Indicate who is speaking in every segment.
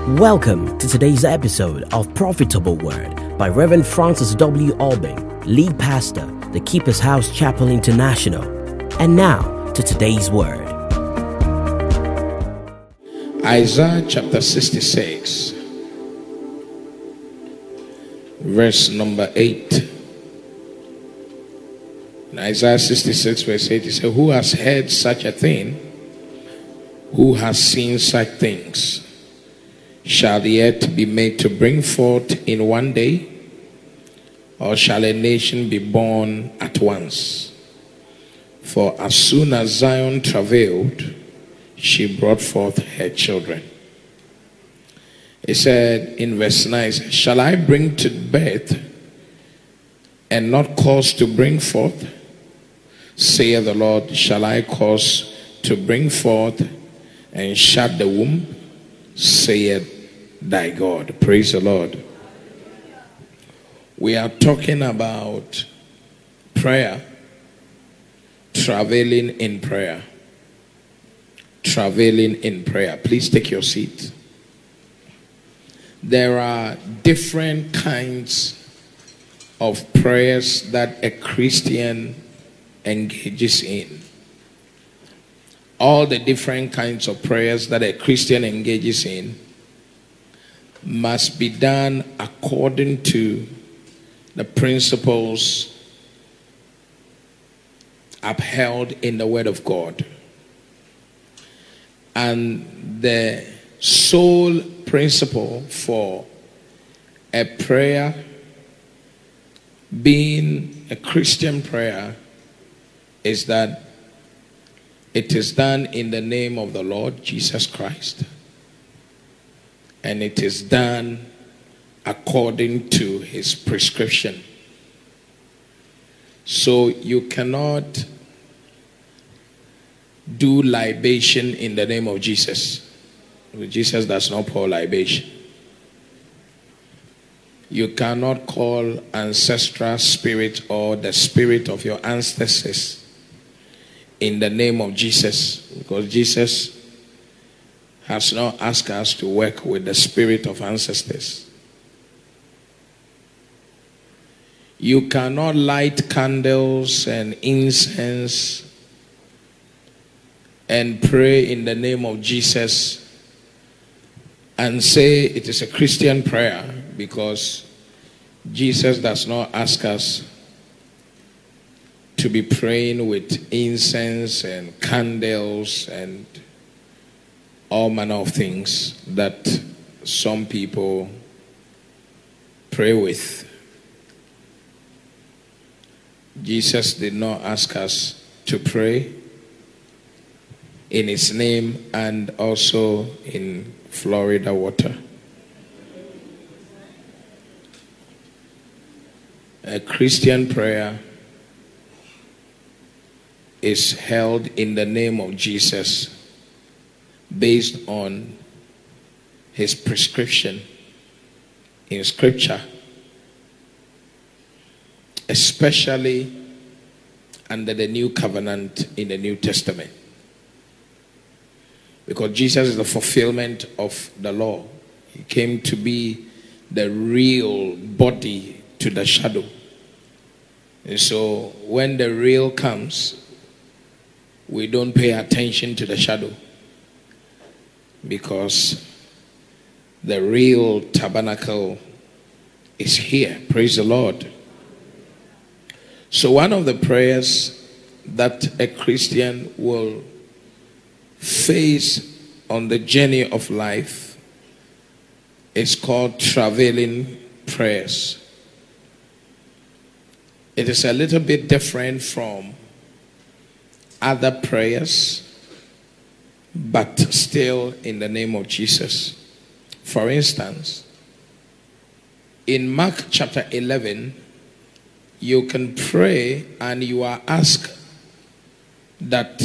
Speaker 1: Welcome to today's episode of Profitable Word by Reverend Francis W. Albing, lead pastor, the Keeper's House Chapel International. And now to today's word.
Speaker 2: Isaiah chapter 66, verse number 8. In Isaiah 66, verse 8, it says, "Who has heard such a thing? Who has seen such things? Shall the earth be made to bring forth in one day? Or shall a nation be born at once? For as soon as Zion travailed, she brought forth her children." It said in verse 9, "Shall I bring to birth and not cause to bring forth? Saith the Lord, shall I cause to bring forth and shut the womb? Saith thy God." Praise the Lord. We are talking about prayer, traveling in prayer. Traveling in prayer. Please take your seat. There are different kinds of prayers that a Christian engages in. All the different kinds of prayers that a Christian engages in must be done according to the principles upheld in the Word of God. And the sole principle for a prayer being a Christian prayer is that it is done in the name of the Lord Jesus Christ. And it is done according to his prescription. So you cannot do libation in the name of Jesus. Jesus does not pour libation. You cannot call ancestral spirit or the spirit of your ancestors in the name of Jesus, because Jesus has not asked us to work with the spirit of ancestors. You cannot light candles and incense and pray in the name of Jesus and say it is a Christian prayer, because Jesus does not ask us to be praying with incense and candles and all manner of things that some people pray with. Jesus did not ask us to pray in his name and also in Florida water. A Christian prayer is held in the name of Jesus based on his prescription in Scripture, especially under the new covenant in the New Testament, because Jesus is the fulfillment of the law. He came to be the real body to the shadow. And so when the real comes, we don't pay attention to the shadow, because the real tabernacle is here. Praise the Lord. So one of the prayers that a Christian will face on the journey of life is called traveling prayers. It is a little bit different from other prayers, but still in the name of Jesus. For instance, in Mark chapter 11, you can pray and you are asked that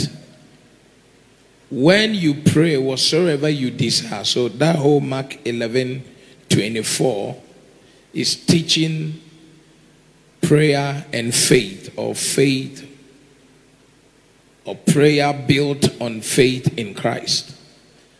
Speaker 2: when you pray whatsoever you desire. So that whole Mark 11:24 is teaching prayer and faith, or prayer built on faith in Christ.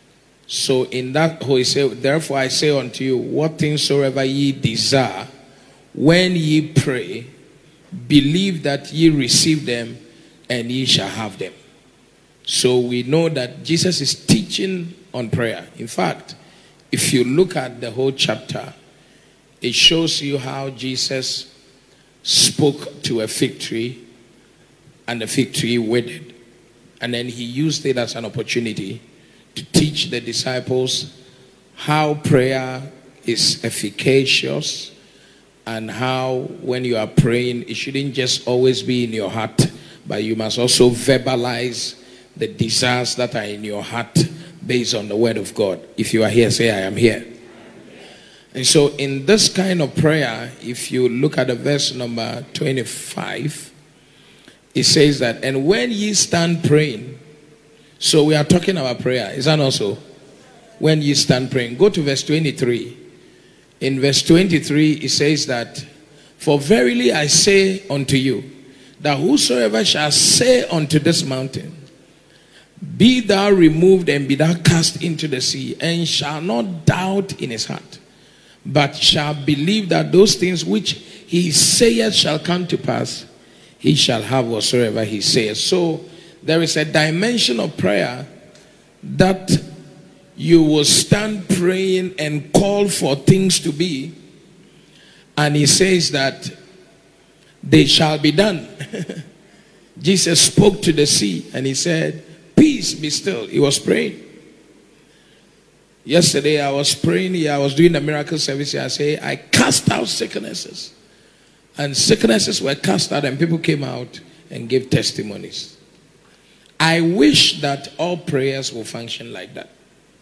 Speaker 2: So in that he said, therefore I say unto you, what things soever ye desire, when ye pray, believe that ye receive them, and ye shall have them. So we know that Jesus is teaching on prayer. In fact, if you look at the whole chapter, it shows you how Jesus spoke to a fig tree, and the fig tree withered. And then he used it as an opportunity to teach the disciples how prayer is efficacious, and how when you are praying, it shouldn't just always be in your heart, but you must also verbalize the desires that are in your heart based on the word of God. If you are here, say, I am here. And so in this kind of prayer, if you look at the verse number 25, it says that, and when ye stand praying, so we are talking about prayer. Is that also? When ye stand praying. Go to verse 23. In verse 23, it says that, for verily I say unto you, that whosoever shall say unto this mountain, be thou removed and be thou cast into the sea, and shall not doubt in his heart, but shall believe that those things which he saith shall come to pass, he shall have whatsoever he saith. So there is a dimension of prayer that you will stand praying and call for things to be, and he says that they shall be done. Jesus spoke to the sea and he said, peace, be still. He was praying. Yesterday I was praying here. I was doing a miracle service here. I say, I cast out sicknesses. And sicknesses were cast out and people came out and gave testimonies. I wish that all prayers will function like that.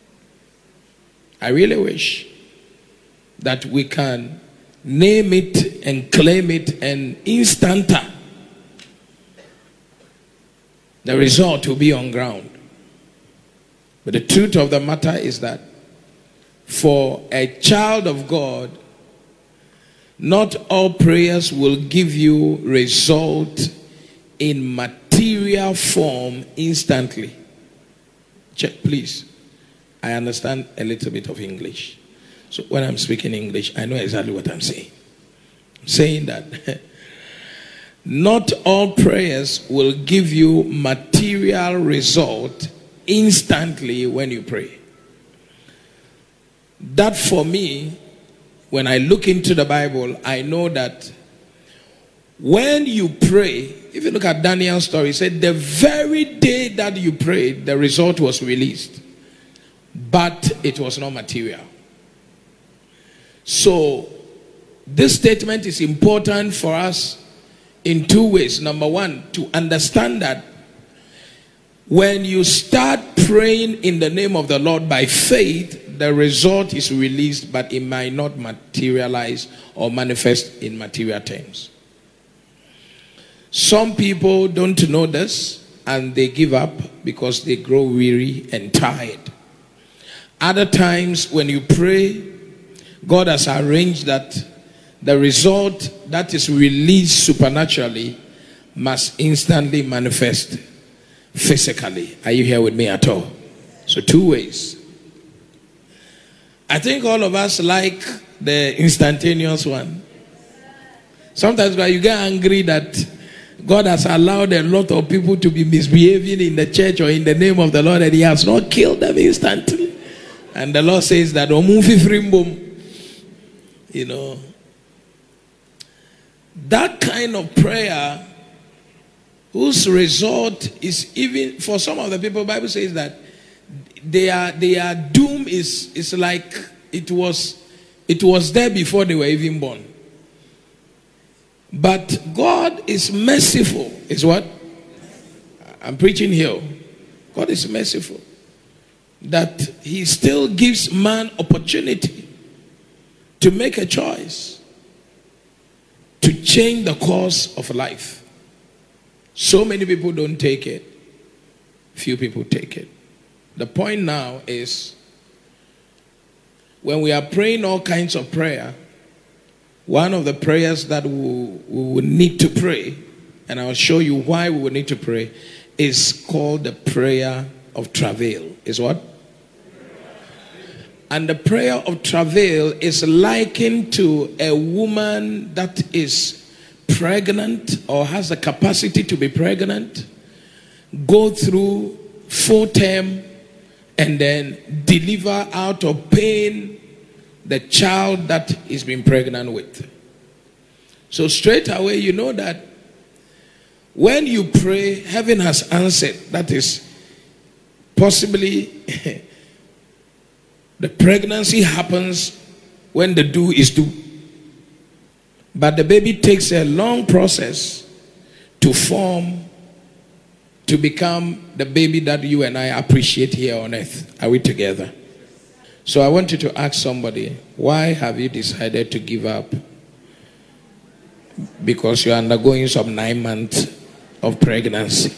Speaker 2: I really wish that we can name it and claim it, and instanta, the result will be on ground. But the truth of the matter is that for a child of God, not all prayers will give you result in material form instantly. Check, please. I understand a little bit of English. So when I'm speaking English, I know exactly what I'm saying. I'm saying that not all prayers will give you material result instantly when you pray. That for me, when I look into the Bible, I know that when you pray, if you look at Daniel's story, it said the very day that you prayed, the result was released. But it was not material. So this statement is important for us in two ways. Number one, to understand that when you start praying in the name of the Lord by faith, the result is released, but it might not materialize or manifest in material terms. Some people don't know this and they give up because they grow weary and tired. Other times when you pray, God has arranged that the result that is released supernaturally must instantly manifest physically. Are you here with me at all? So two ways. I think all of us like the instantaneous one. Sometimes when you get angry that God has allowed a lot of people to be misbehaving in the church or in the name of the Lord, and he has not killed them instantly. And the Lord says that, you know, that kind of prayer whose result is, even for some of the people, the Bible says that their doom is like it was there before they were even born. But God is merciful. Is what? I'm preaching here. God is merciful. That he still gives man opportunity to make a choice to change the course of life. So many people don't take it. Few people take it. The point now is, when we are praying all kinds of prayer, one of the prayers that we will need to pray, and I'll show you why we will need to pray, is called the prayer of travail. Is what? And the prayer of travail is likened to a woman that is pregnant or has the capacity to be pregnant, go through full term, and then deliver out of pain the child that is being pregnant with. So straight away, you know that when you pray, heaven has answered. That is possibly the pregnancy happens when the due is due. But the baby takes a long process to form, to become the baby that you and I appreciate here on earth. Are we together? So I want you to ask somebody, why have you decided to give up? Because you're undergoing some 9 months of pregnancy.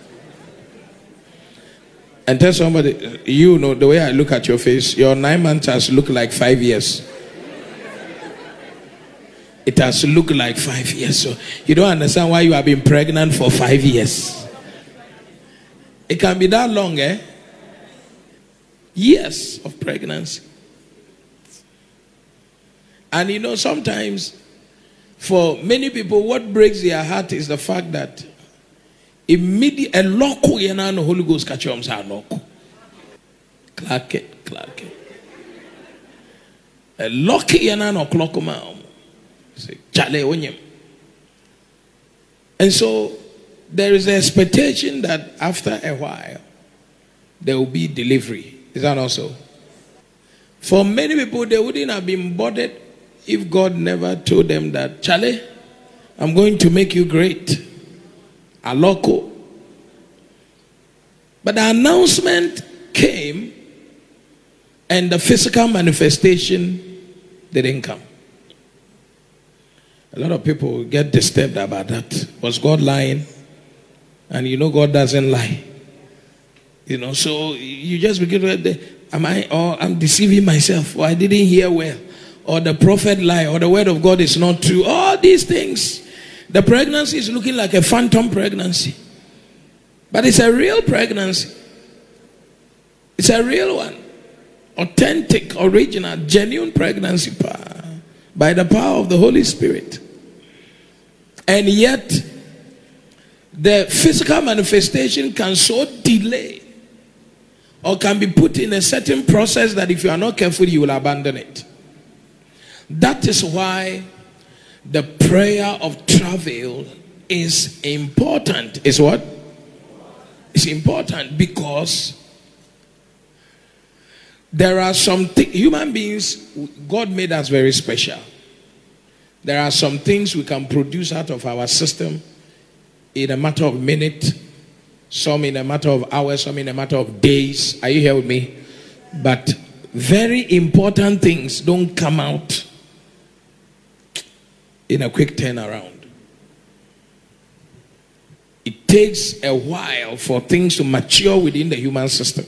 Speaker 2: And tell somebody, you know, the way I look at your face, your 9 months has looked like 5 years. It has looked like 5 years. So you don't understand why you have been pregnant for 5 years. It can be that long, eh? Years of pregnancy. And you know, sometimes for many people, what breaks their heart is the fact that immediately a loco yana no Holy Ghost catch them say loco. Clark it. A loco yana no clock ma. Say chale onyem. And so there is an expectation that after a while there will be delivery. Is that also? For many people, they wouldn't have been bothered if God never told them that, Charlie, I'm going to make you great. Aloko. But the announcement came and the physical manifestation didn't come. A lot of people get disturbed about that. Was God lying? And you know God doesn't lie. You know, so you just begin to, I'm deceiving myself, or I didn't hear well, or the prophet lie, or the word of God is not true. All these things. The pregnancy is looking like a phantom pregnancy. But it's a real pregnancy. It's a real one. Authentic, original, genuine pregnancy by the power of the Holy Spirit. And yet, the physical manifestation can so delay or can be put in a certain process that if you are not careful, you will abandon it. That is why the prayer of travail is important. Is what? It's important because there are some things, human beings, God made us very special. There are some things we can produce out of our system in a matter of minutes, some in a matter of hours, some in a matter of days. Are you here with me? But very important things don't come out in a quick turnaround. It takes a while for things to mature within the human system.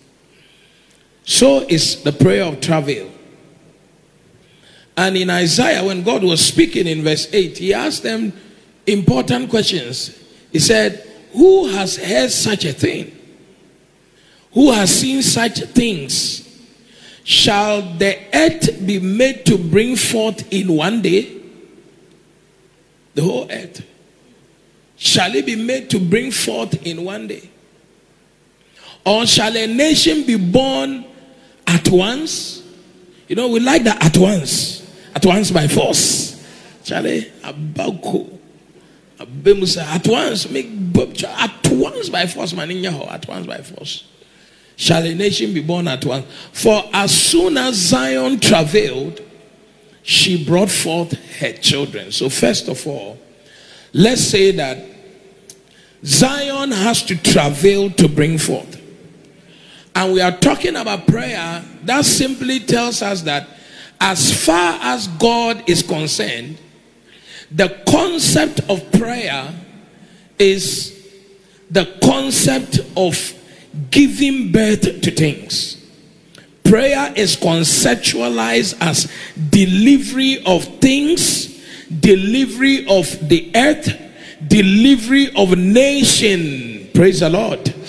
Speaker 2: So is the prayer of travail. And in Isaiah, when God was speaking in verse 8, he asked them important questions. He said, who has heard such a thing? Who has seen such things? Shall the earth be made to bring forth in one day? The whole earth. Shall it be made to bring forth in one day? Or shall a nation be born at once? You know, we like that at once. At once by force. Charlie, Abako. At once, make at once by force, at once by force. Shall a nation be born at once? For as soon as Zion travailed, she brought forth her children. So first of all, let's say that Zion has to travail to bring forth. And we are talking about prayer. That simply tells us that as far as God is concerned, the concept of prayer is the concept of giving birth to things. Prayer is conceptualized as delivery of things, delivery of the earth, delivery of nation. Praise the Lord.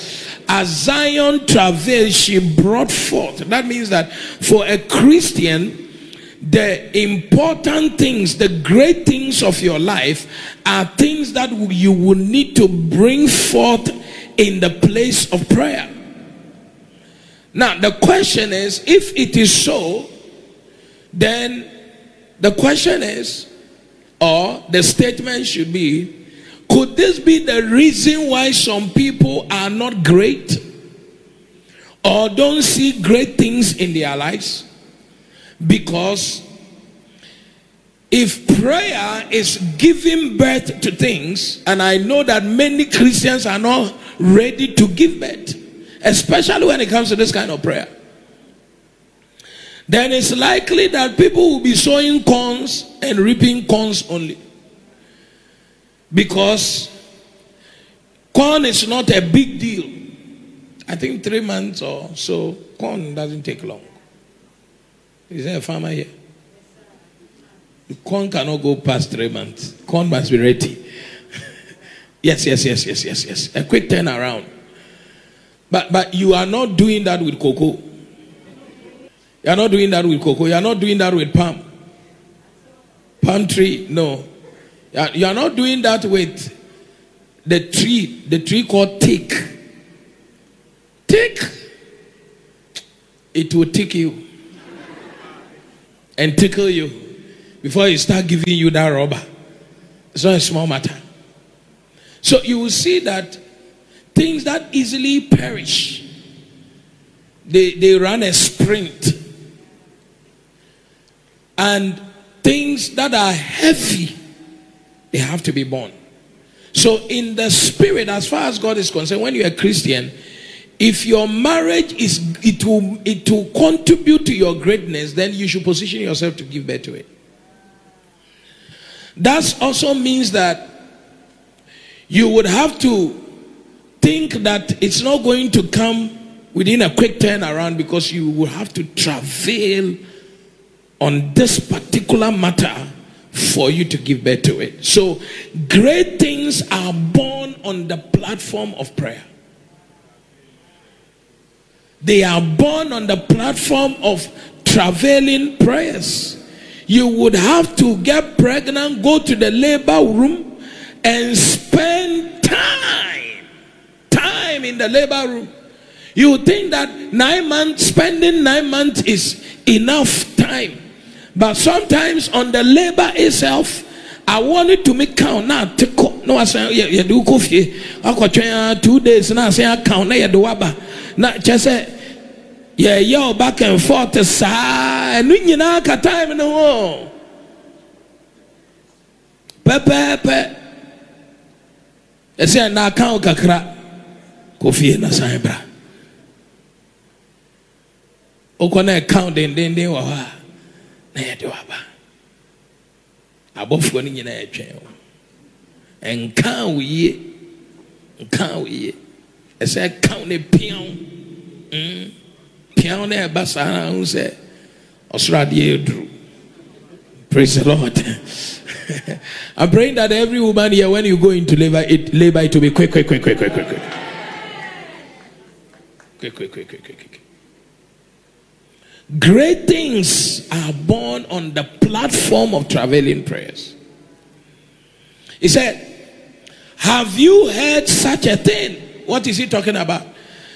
Speaker 2: as Zion travailed, she brought forth. That means that for a Christian, the important things, the great things of your life are things that you will need to bring forth in the place of prayer. Now, the question is, if it is so, then the question is, or the statement should be, could this be the reason why some people are not great or don't see great things in their lives? Because if prayer is giving birth to things, and I know that many Christians are not ready to give birth, especially when it comes to this kind of prayer, then it's likely that people will be sowing corns and reaping corns only. Because corn is not a big deal. I think 3 months or so, corn doesn't take long. Is there a farmer here? The corn cannot go past 3 months. Corn must be ready. Yes. A quick turnaround. But you are not doing that with cocoa. You are not doing that with cocoa. You are not doing that with palm tree. No. You are not doing that with the tree called teak. Teak. It will tick you and tickle you before you start giving you that rubber. It's not a small matter. So you will see that things that easily perish, they run a sprint. And things that are heavy, they have to be born. So in the spirit, as far as God is concerned, when you're a Christian, if your marriage it will contribute to your greatness, then you should position yourself to give birth to it. That also means that you would have to think that it's not going to come within a quick turnaround, because you will have to travail on this particular matter for you to give birth to it. So great things are born on the platform of prayer. They are born on the platform of travailing prayers. You would have to get pregnant, go to the labor room, and spend time in the labor room. You would think that spending 9 months is enough time. But sometimes on the labor itself, I wanted to make count. Now, no, I say, you do coffee. I got 2 days. Now, I say, I count. Now, you do waba. Now, just say, yeah, yo, back and forth. And you know, time in the wall. Pepe. I say, now, count kakra. Coffee, na saibra. Okone count, then, wawa. Na yɛde waba abɔfoɔ no nyinaa atwɛn wo nka wo yie ɛsɛ ka ne piaw na ɛba saa na ho sɛ ɔsoro adeɛ ɛduru. Praise the Lord. I'm praying that every woman here, when you go into labor, it will be quick. Great things are born on the platform of travailing prayers. He said, have you heard such a thing? What is he talking about?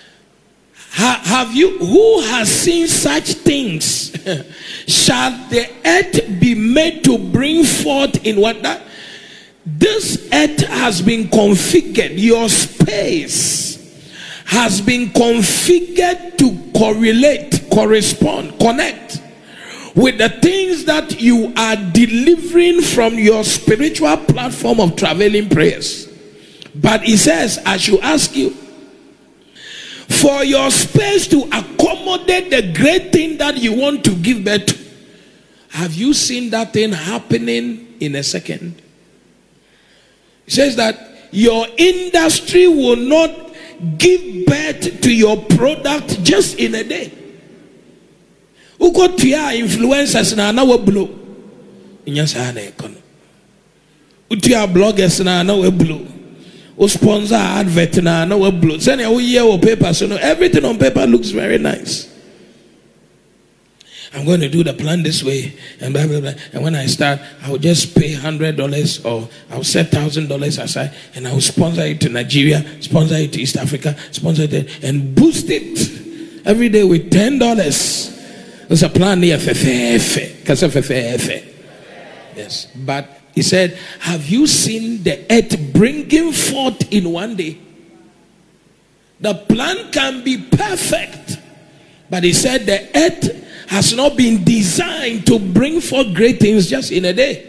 Speaker 2: Who has seen such things? Shall the earth be made to bring forth in what that? This earth has been configured. Your space has been configured to correlate, correspond, connect with the things that you are delivering from your spiritual platform of travailing prayers. But he says, I should ask you, for your space to accommodate the great thing that you want to give birth to, have you seen that thing happening in a second? He says that your industry will not give birth to your product just in a day. Who got to your influencers na we blow? Inyasa na ekono. Utu your bloggers na we blow. O sponsor advert na no we blow. Send we hear our paper, so everything on paper looks very nice. I'm going to do the plan this way, and blah blah blah. And when I start, I will just pay $100 or I'll set $1,000 aside, and I will sponsor it to Nigeria, sponsor it to East Africa, sponsor it and boost it every day with $10. There's a plan here. Yes, but he said, "Have you seen the earth bringing forth in one day?" The plan can be perfect, but he said the earth has not been designed to bring forth great things just in a day.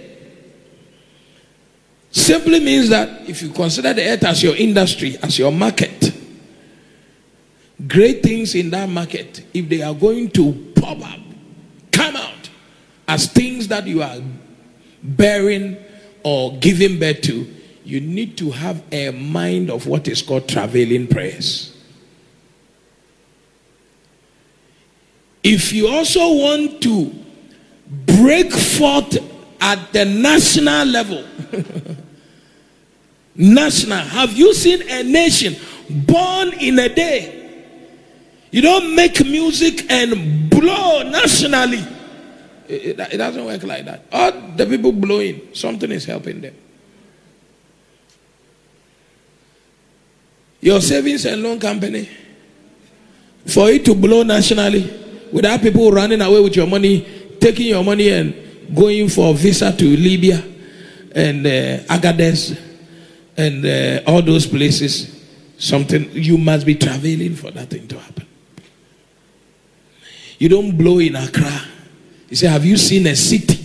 Speaker 2: Simply means that if you consider the earth as your industry, as your market, great things in that market, if they are going to pop up, come out as things that you are bearing or giving birth to, you need to have a mind of what is called travailing prayers. If you also want to break forth at the national level, national, have you seen a nation born in a day? You don't make music and blow nationally. It doesn't work like that. All the people blowing, something is helping them. Your savings and loan company, for it to blow nationally, without people running away with your money, taking your money and going for a visa to Libya and Agadez and all those places, something, you must be traveling for that thing to happen. You don't blow in Accra. You say, have you seen a city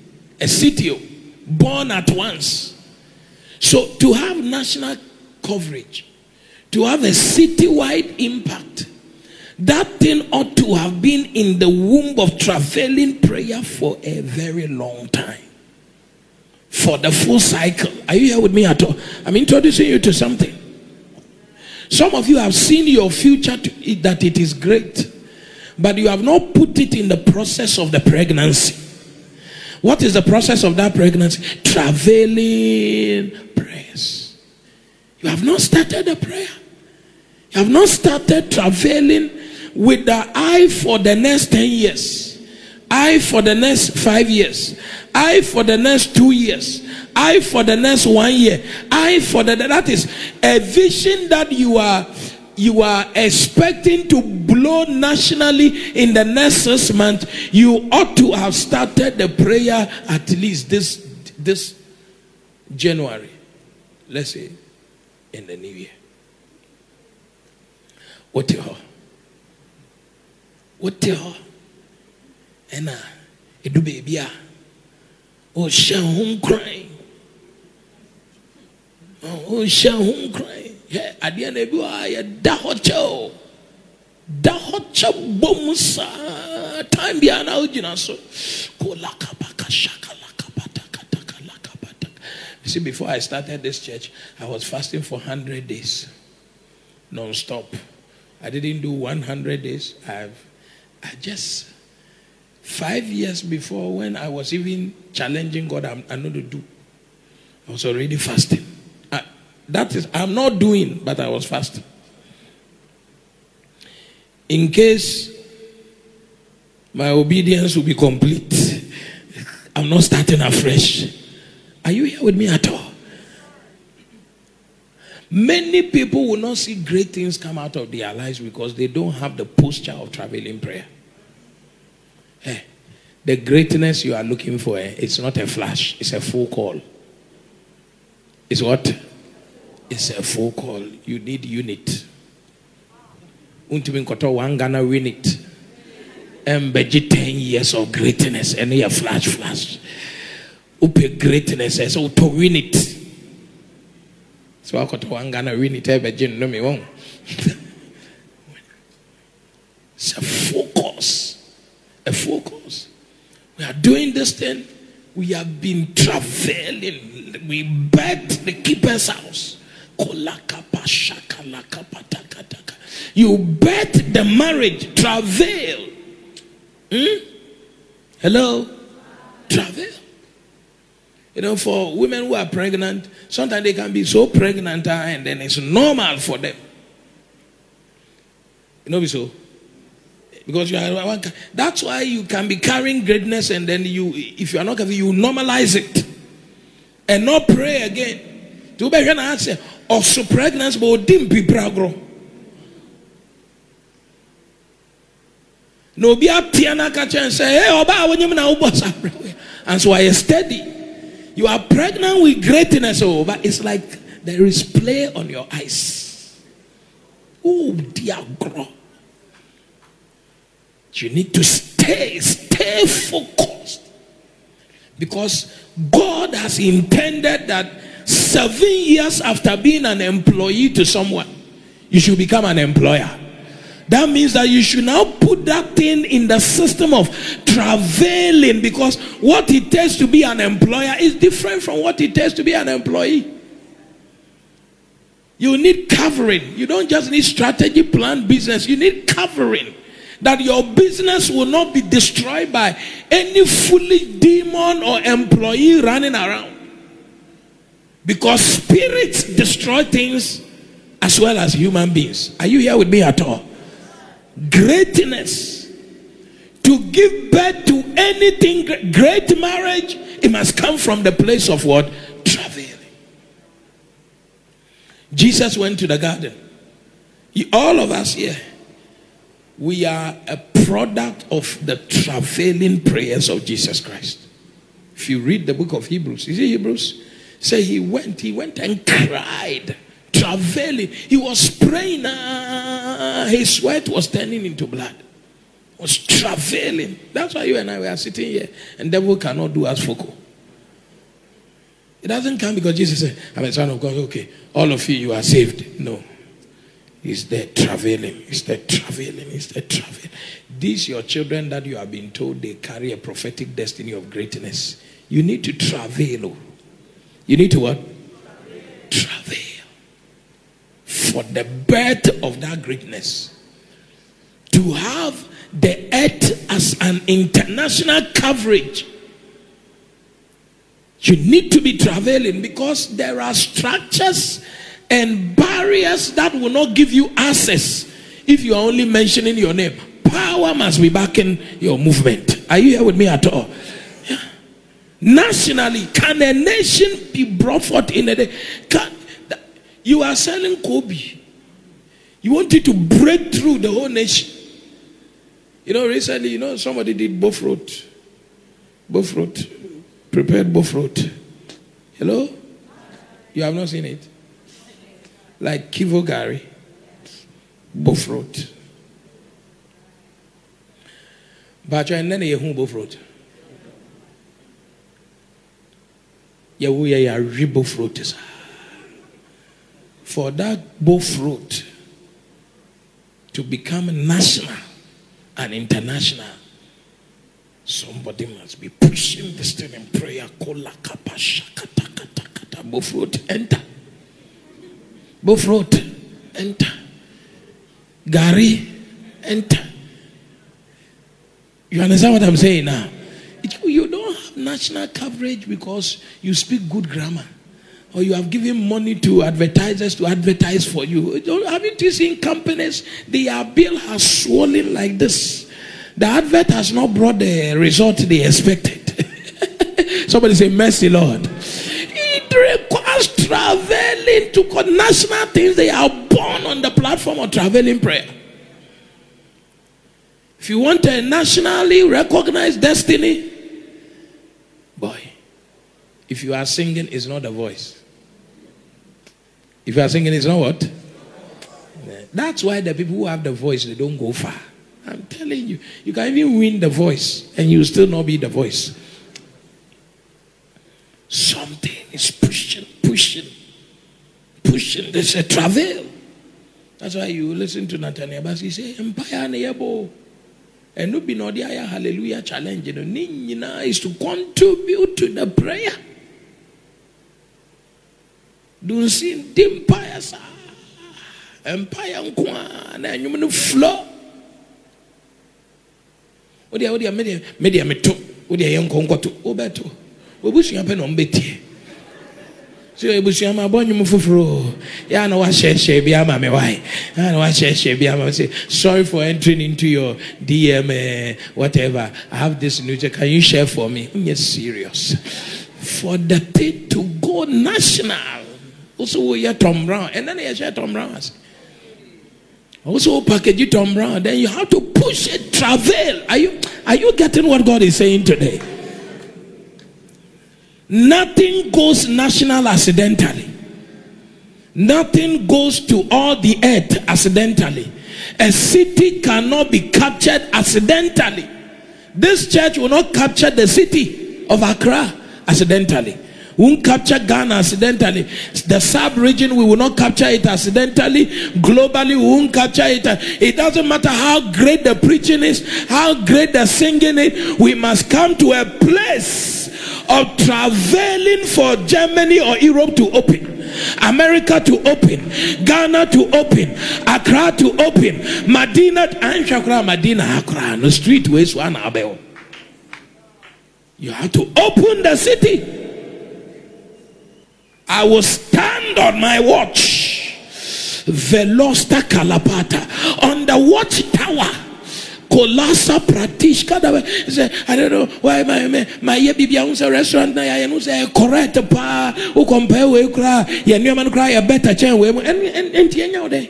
Speaker 2: born at once? So to have national coverage, to have a citywide impact, that thing ought to have been in the womb of travailing prayer for a very long time. For the full cycle. Are you here with me at all? I'm introducing you to something. Some of you have seen your future that it is great, but you have not put it in the process of the pregnancy. What is the process of that pregnancy? Travailing prayers. You have not started the prayer. You have not started travailing with the eye for the next 10 years, eye for the next 5 years, eye for the next 2 years, eye for the next 1 year, eye for the, that is a vision that you are expecting to blow nationally in the next 6 months. You ought to have started the prayer at least this January, let's say, in the new year. What you and it do baby oh shall home crying, oh shall home crying. Yeah, at the end of the da hocho bomusa time be an audience so kolakabaka shakalakabata. You see, before I started this church, I was fasting for 100 days non-stop. I didn't do 100 days. I just 5 years before, when I was even challenging God, I'm not to do. I was already fasting. That is, I'm not doing, but I was fasting. In case my obedience will be complete, I'm not starting afresh. Are you here with me at all? Many people will not see great things come out of their lives because they don't have the posture of travailing prayer. The greatness you are looking for, it's not a flash, it's a full call. It's what? It's a full call. You need unit. Untimin 1 Ghana unit. And 10 years of greatness and a flash. Upe greatness as to win it. So I got 1 Ghana win it ever no me won't. It's a focus. A focus. We are doing this thing. We have been traveling. We begged the keeper's house. You bet the marriage. Travail. Hello? Travail. You know, for women who are pregnant, sometimes they can be so pregnant and then it's normal for them. You know, so because you are one, that's why you can be carrying greatness and then if you are not careful, you normalize it and not pray again. To be answer also pregnancy, but dim be bragro. No be a piano catcher and say, hey, Oba, when you now and so I am steady. You are pregnant with greatness, but it's like there is play on your eyes. Oh, dear God. You need to stay focused. Because God has intended that 7 years after being an employee to someone, you should become an employer. That means that you should now put that thing in the system of traveling, because what it takes to be an employer is different from what it takes to be an employee. You need covering. You don't just need strategy, plan, business. You need covering. That your business will not be destroyed by any foolish demon or employee running around. Because spirits destroy things as well as human beings. Are you here with me at all? Greatness. To give birth to anything, great marriage, it must come from the place of what? Traveling. Jesus went to the garden. All of us here, we are a product of the traveling prayers of Jesus Christ. If you read the book of Hebrews, is it Hebrews? Say he went and cried, traveling. He was praying, his sweat was turning into blood. He was traveling. That's why you and I were sitting here, and the devil cannot do us focal. It doesn't come because Jesus said, I'm a son of God. Okay, all of you are saved. No. He's there traveling. He's there traveling. He's there traveling. These your children that you have been told they carry a prophetic destiny of greatness. You need to travel. You need to what? Travel. For the birth of that greatness. To have the earth as an international coverage. You need to be traveling, because there are structures and barriers that will not give you access if you are only mentioning your name. Power must be backing your movement. Are you here with me at all? Yeah. Nationally, can a nation be brought forth in a day? You are selling Kobe. You want it to break through the whole nation. You know, recently, somebody did buff road. Prepared buff road. Hello? You have not seen it? Like Kivo Gary. Buff road. But you ain't who buff road. Ya buff road. For that buff road to become national and international, somebody must be pushing this thing in prayer. Buff road, enter. Buff road, enter. Gary, enter. You understand what I'm saying now? You don't have national coverage because you speak good grammar, or you have given money to advertisers to advertise for you. Haven't you seen companies? Their bill has swollen like this. The advert has not brought the result they expected. Somebody say, mercy, Lord. It requires traveling to national things. They are born on the platform of traveling prayer. If you want a nationally recognized destiny, boy, if you are singing, it's not a voice. If you are singing, it's not what? That's why the people who have the voice, they don't go far. I'm telling you, you can even win the voice and you will still not be the voice. Something is pushing. There's a travel. That's why you listen to Nathaniel Bass. He say, Empire Neyabo. And no be no dia hallelujah challenge. Is to contribute to the prayer. Don't see the empire. Empire and you flow. Media me to. Odia young congo to Obeto. Obusia pe no mbeti. So ebusia ma bonyum fufuro. Ya na wa share bia ma me why. Ya na wa share bia ma say sorry for entering into your DM whatever. I have this news. Can you share for me? Yes, serious. For the thing to go national. Also we hear Tom Brown and then you share Tom Brown. Also package Tom Brown. Then you have to push it, travel. Are you getting what God is saying today? Nothing goes national accidentally. Nothing goes to all the earth accidentally. A city cannot be captured accidentally. This church will not capture the city of Accra accidentally. We won't capture Ghana accidentally. The sub-region, we will not capture it accidentally. Globally, we won't capture it. It doesn't matter how great the preaching is, how great the singing is. We must come to a place of traveling for Germany or Europe to open, America to open, Ghana to open, Accra to open, Medina and Shakra, Medina, Accra, no street ways one abel. You have to open the city. I will stand on my watch, Velosta Kalapata, on the watchtower. Kolasa Pratishka. I don't know why my Bibia restaurant na ya say correct pa who compare we cry ya new man cry a better chain we and tianya day.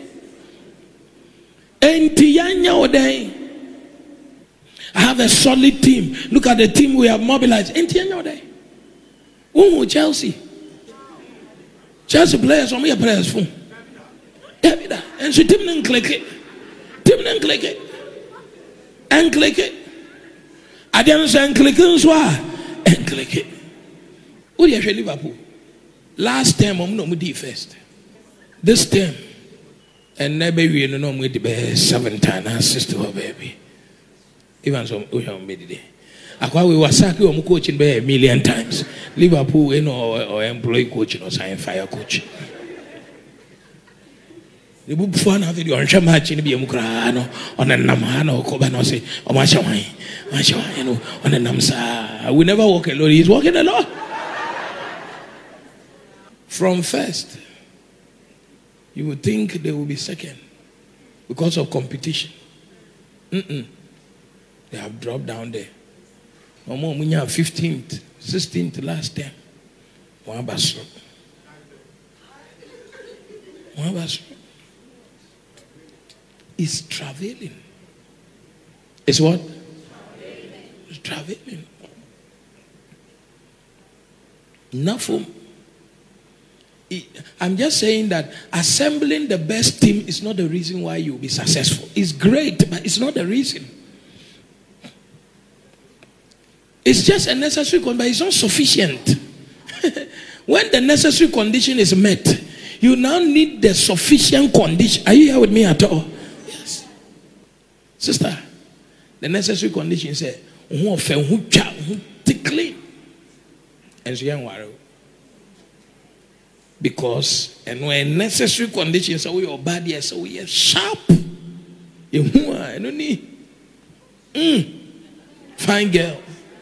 Speaker 2: And tianya day. I have a solid team. Look at the team we have mobilized. And tianya day. Chelsea players on me players phone. And she didn't click it. Didn't click it. And click it. I didn't say and click it. And click it. Who do you Liverpool? Last time I'm not with first. This time, and never we know with the best 7 times sister baby. Even some we have made it. Akwa we wasaki or coaching by 1,000,000 times. Liverpool, or employee coaching or science fire coach. The book for another on Shamatch in Biamukrano, on a Namano, Kobanosi, or Mashawai, on a Namsa. We never walk alone, he's walking alone. From first, you would think they will be second because of competition. They have dropped down there. No more, we have 15th, 16th last time. One basro. It's traveling. It's what? It's traveling. Nothing. I'm just saying that assembling the best team is not the reason why you'll be successful. It's great, but it's not the reason. It's just a necessary condition, but it's not sufficient. When the necessary condition is met, you now need the sufficient condition. Are you here with me at all? Yes. Sister, the necessary condition is clean. And so you because and when necessary conditions so we are bad, yes, so we are sharp. You don't need fine girl.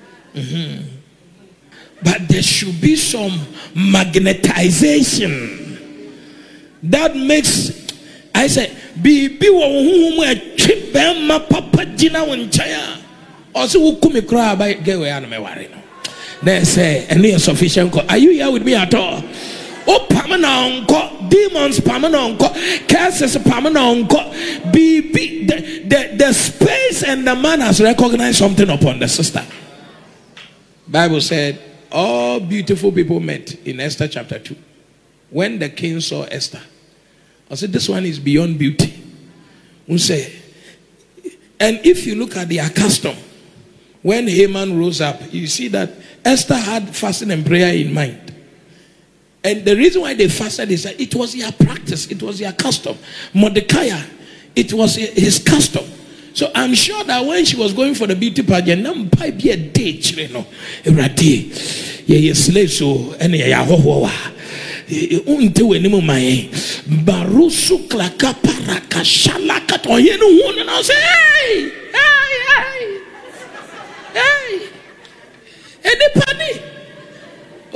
Speaker 2: But there should be some magnetization that makes, I say, be who a chip ma papa jina unchaya. Also, who come cry by get away on my worry. They say, and near sufficient. Are you here with me at all? Oh, Pamana, demons, Pamana, curses, Pamana, be the space and the man has recognized something upon the sister. Bible said all beautiful people met in Esther chapter 2. When the king saw Esther, I said, this one is beyond beauty. We say, and if you look at their custom, when Haman rose up, you see that Esther had fasting and prayer in mind. And the reason why they fasted is that it was their practice, it was their custom. Mordecai, it was his custom. So I'm sure that when she was going for the beauty pageant, might be a date, you know. Yeah, slave so and Yahowa. Unto any my Barusu Klaka Paraka Shalaka or you know one and I say, hey, any penny.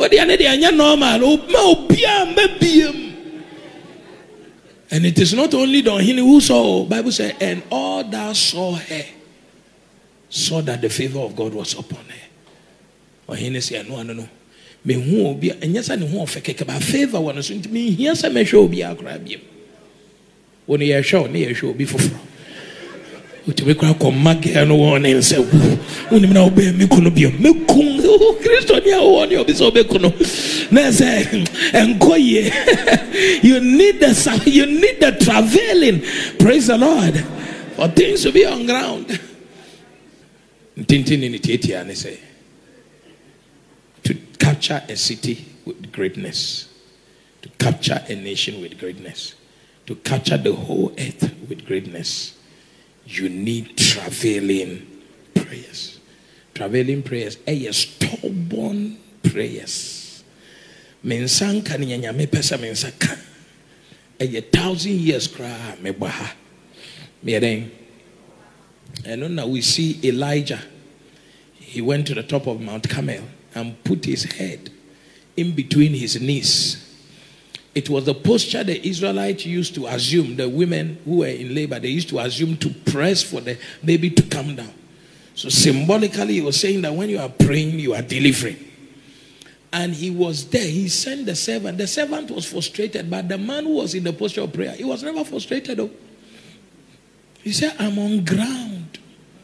Speaker 2: And it is not only the Ohini who saw, Bible said, and all that saw her saw that the favor of God was upon her. Ohini said, no. Me who will be, and yes, I know who fake about favor one is to me. Yes, I may show be a crab. When you are shown, you show before. Which we call Maggie one and say, when you know, be me couldn't be a milkum, Christian, you be so becono. And go ye. You need the traveling. Praise the Lord. For things to be on ground. Tintin in it, and they say, to capture a city with greatness, to capture a nation with greatness, to capture the whole earth with greatness, you need travailing prayers. Travailing prayers. Stubborn prayers. Mensan kaninya me pesa mensaka. 1,000 years cry me baha. Me then. And now we see Elijah. He went to the top of Mount Carmel and put his head in between his knees. It was the posture the Israelites used to assume, the women who were in labor, they used to assume to press for the baby to come down. So symbolically, he was saying that when you are praying, you are delivering. And he was there. He sent the servant. The servant was frustrated, but the man who was in the posture of prayer, he was never frustrated though. He said, I'm on ground.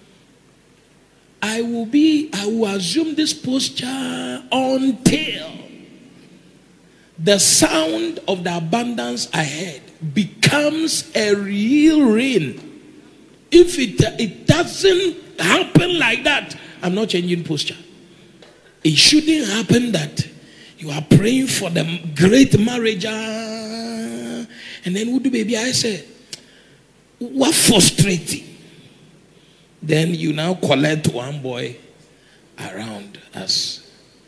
Speaker 2: I will assume this posture until the sound of the abundance I heard becomes a real rain. If it doesn't happen like that, I'm not changing posture. It shouldn't happen that you are praying for the great marriage, and then what do baby I say? What frustrating? Then you now collect one boy around as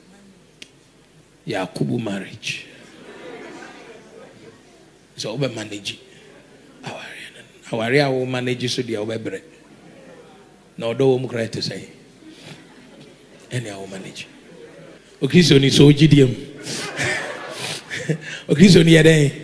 Speaker 2: Yakubu marriage. So we manage. Our area will manage so the over. No, don't cry to say. Any I will manage. Okay, so ni so GDM. Okay, so ni ade.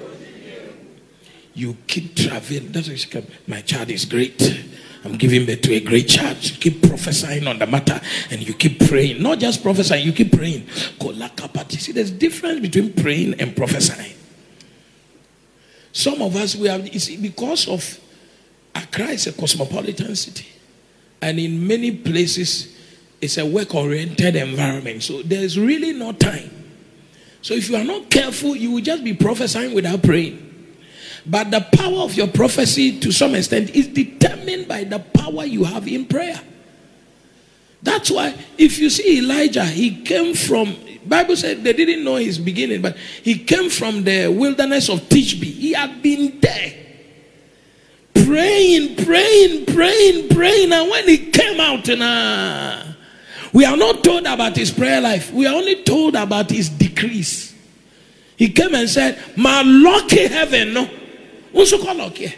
Speaker 2: You keep traveling. That's what you come. My child is great. I'm giving birth to a great child. You keep prophesying on the matter and you keep praying. Not just prophesying, you keep praying. See, there's a difference between praying and prophesying. Some of us, we have, because of Accra is a cosmopolitan city. And in many places, it's a work-oriented environment. So there's really no time. So if you are not careful, you will just be prophesying without praying. But the power of your prophecy, to some extent, is determined by the power you have in prayer. That's why, if you see Elijah, he came from, Bible said they didn't know his beginning, but he came from the wilderness of Tishbe. He had been there, praying. And when he came out, we are not told about his prayer life. We are only told about his decrease. He came and said, my lucky heaven, no. Also call lucky.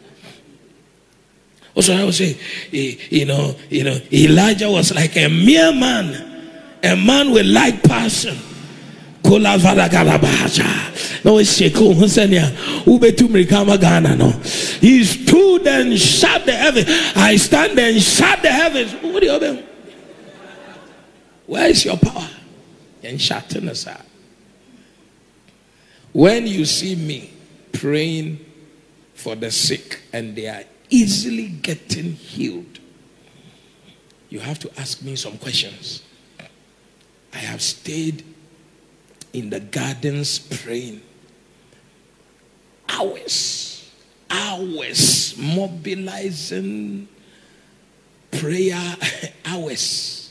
Speaker 2: Also, I would say, Elijah was like a mere man, a man with like passion. No, he stood and shut the heavens. I stand and shut the heavens. What do you mean? Where is your power? And shutting us out. When you see me praying for the sick and they are easily getting healed, you have to ask me some questions. I have stayed in the gardens praying hours, mobilizing prayer, hours,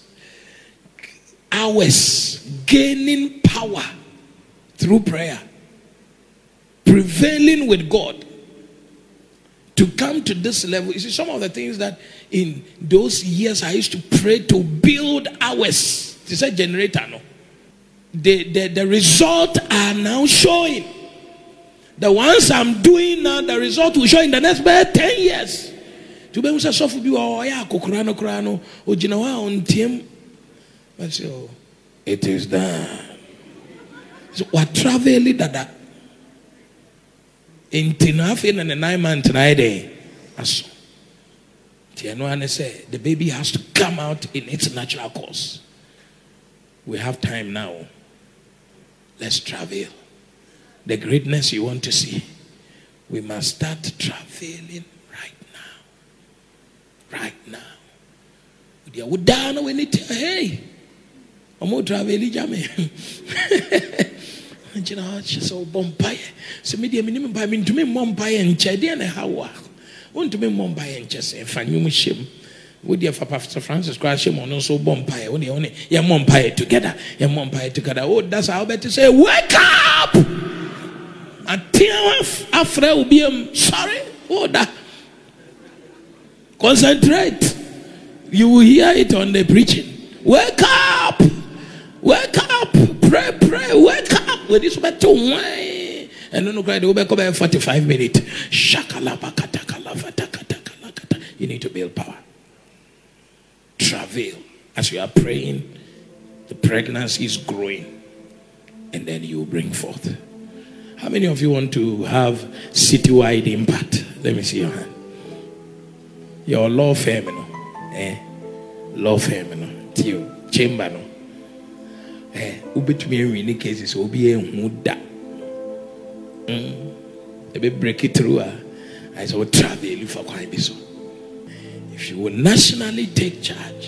Speaker 2: gaining power through prayer, prevailing with God. To come to this level, you see, some of the things that in those years I used to pray to build hours. It's a generator, no? The result are now showing. The ones I'm doing now, the result will show in the next 10 years. To be able to suffer, it is done. So what travel dada. In Tinafin and the 9 months day. As Tianuane said, the baby has to come out in its natural course. We have time now. Let's travel. The greatness you want to see, we must start traveling right now. Right now. Hey, I'm more traveling, Jamie. You know, she's so bombay. So, media minimum by me to me, Mumbai and Chadian, how want to be Mumbai and just a fan you shim. Would you have Pastor Francis crash him on also Bombay? Only, your Mumbai together, your Mumbai together. Oh, that's how better say, wake up! And after will be sorry. Oh, that. Concentrate. You will hear it on the preaching. Wake up! Wake up! Pray, wake up! With this better wine. And then cry, we'll come back 45 minutes. You need to build power. Travel. As you are praying, the pregnancy is growing. And then you bring forth. How many of you want to have citywide impact? Let me see your hand. Your law firm, law firm, chamber, ubetumi in cases obi ehuda. Ebe break it through. I saw travel for quite this. If you will nationally take charge,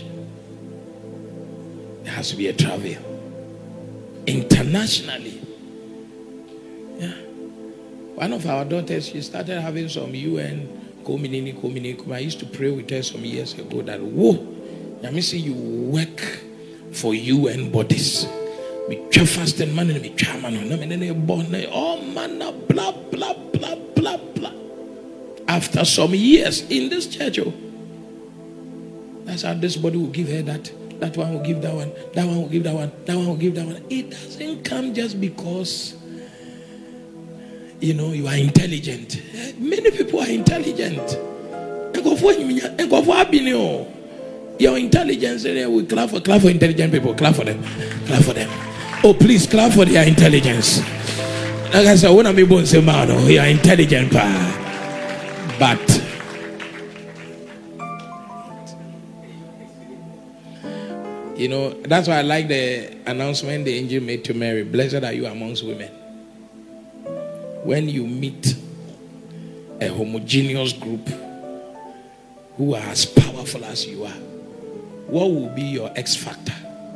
Speaker 2: there has to be a travel. Internationally. Yeah. One of our daughters, she started having some UN community. I used to pray with her some years ago that, whoa, let me see you work for UN bodies. Me fast and man, me chairman, oh man, blah, blah, blah, blah, blah. After some years in this church, that's how this body will give her that. That one will give that one. That one will give that one. That one will give that one. It doesn't come just because, you are intelligent. Many people are intelligent. Your intelligence, we clap for intelligent people. Clap for them. Clap for them. Oh, please clap for their intelligence. Like I said, when I'm able to say, man, you are intelligent, but that's why I like the announcement the angel made to Mary. Blessed are you amongst women. When you meet a homogeneous group who are as powerful as you are, what will be your X factor?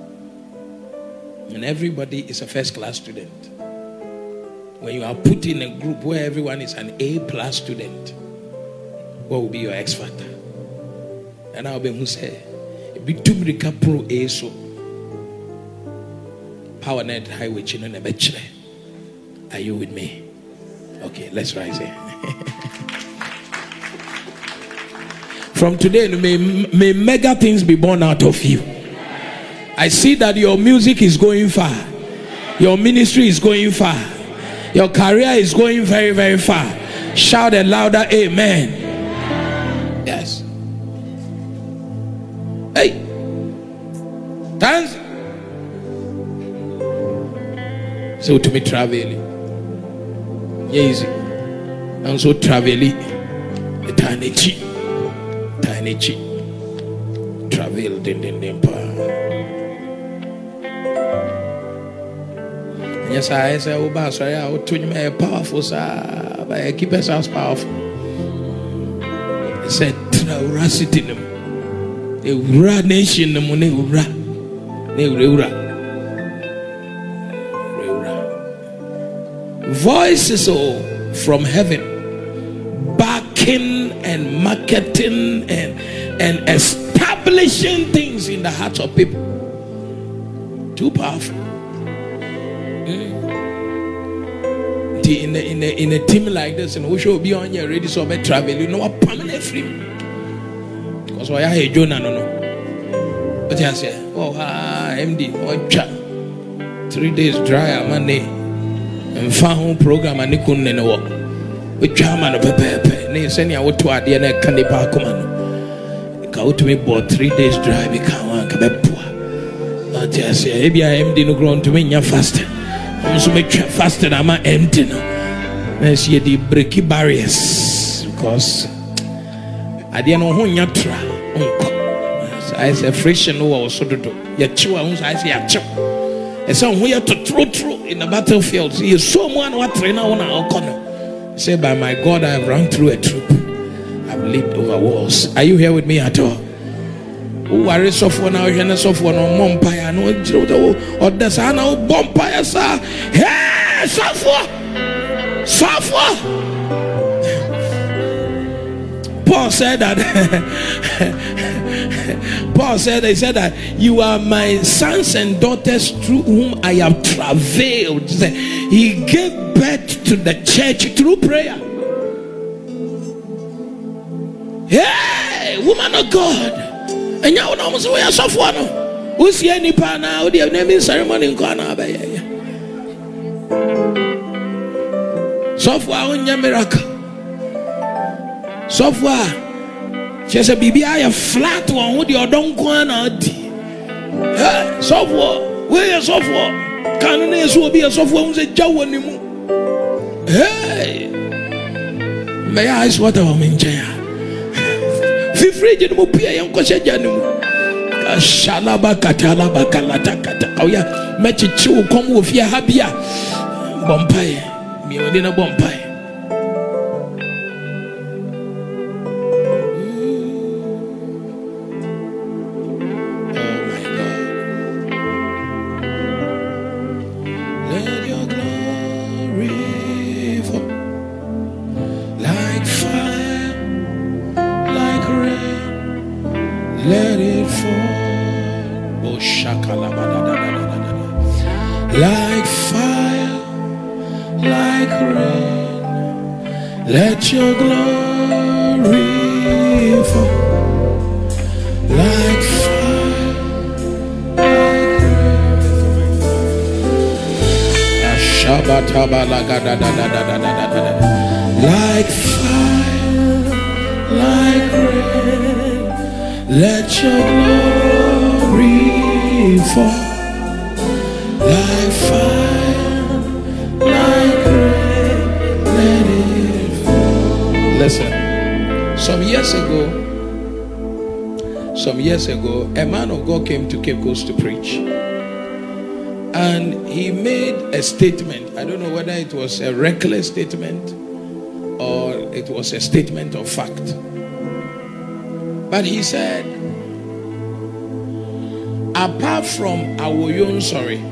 Speaker 2: And everybody is a first-class student. When you are put in a group where everyone is an A+ student, what will be your X factor? And I'll be who say, be Tumrika Pro ASO PowerNet Highway Chino Nebechle. Are you with me? Okay, let's rise here. From today, may mega things be born out of you. I see that your music is going far. Your ministry is going far. Your career is going very, very far. Shout a louder amen. Yes. Hey. Dance. So to me traveling. Yes. I'm so traveling. Tiny cheap. Travel din pa. Yes, I say, oh, boss, I will tell you, powerful, sir. But I keep us powerful. I said, Trauracity, the Ura nation, the money, Ura. Voices from heaven, backing and marketing and establishing things in the hearts of people. Too powerful. In a team like this, and we should be on your ready so be travel. You know a permanent free. Because why I Jonah no. But I say, oh MD, oh 3 days dry Monday, and found program and they couldn't work. With chairman of pepe. They send you to a DNA candy park man. Go to me for 3 days dry. Become one. But I say, maybe I MD no grown to me. You're fasting. So make faster than my empty now. And see the breaky barriers because I didn't know who you try. I say friction no so do. Ya chiwa unsa I say ya chiw. And so we have to throw in the battlefield. See someone what trainer on our corner. Say by my God I have run through a troop. I've leaped over walls. Are you here with me at all? Who are you software now? You're software no mumpire no or the son of bumpire sir. Hey software. Paul said that he said that you are my sons and daughters through whom I have travailed. He gave birth to the church through prayer. Hey, woman of God. And you know so we are software no. Who see any pan now? The naming ceremony in Ghana. Software on your miracle. Software. She said, "Bibi, I am flat one with your don't go on." Software. Where is software? Can you be a software who's a jow anymore? Hey, may I ask what I'm in jail? Feel free to move here. I'm going to say, Shalaba Katalaba Kalatakata. Oh, yeah, match it to come with your habia. Bompire. Me within a bompire. Let it fall. Oh, like fire, like rain. Let your glory fall. Like fire, like rain. Like fire, like rain. Let your glory fall. Like fire, like rain. Let it fall. Listen, some years ago, a man of God came to Cape Coast to preach. And he made a statement. I don't know whether it was a reckless statement or it was a statement of fact. But he said, apart from Awoyon,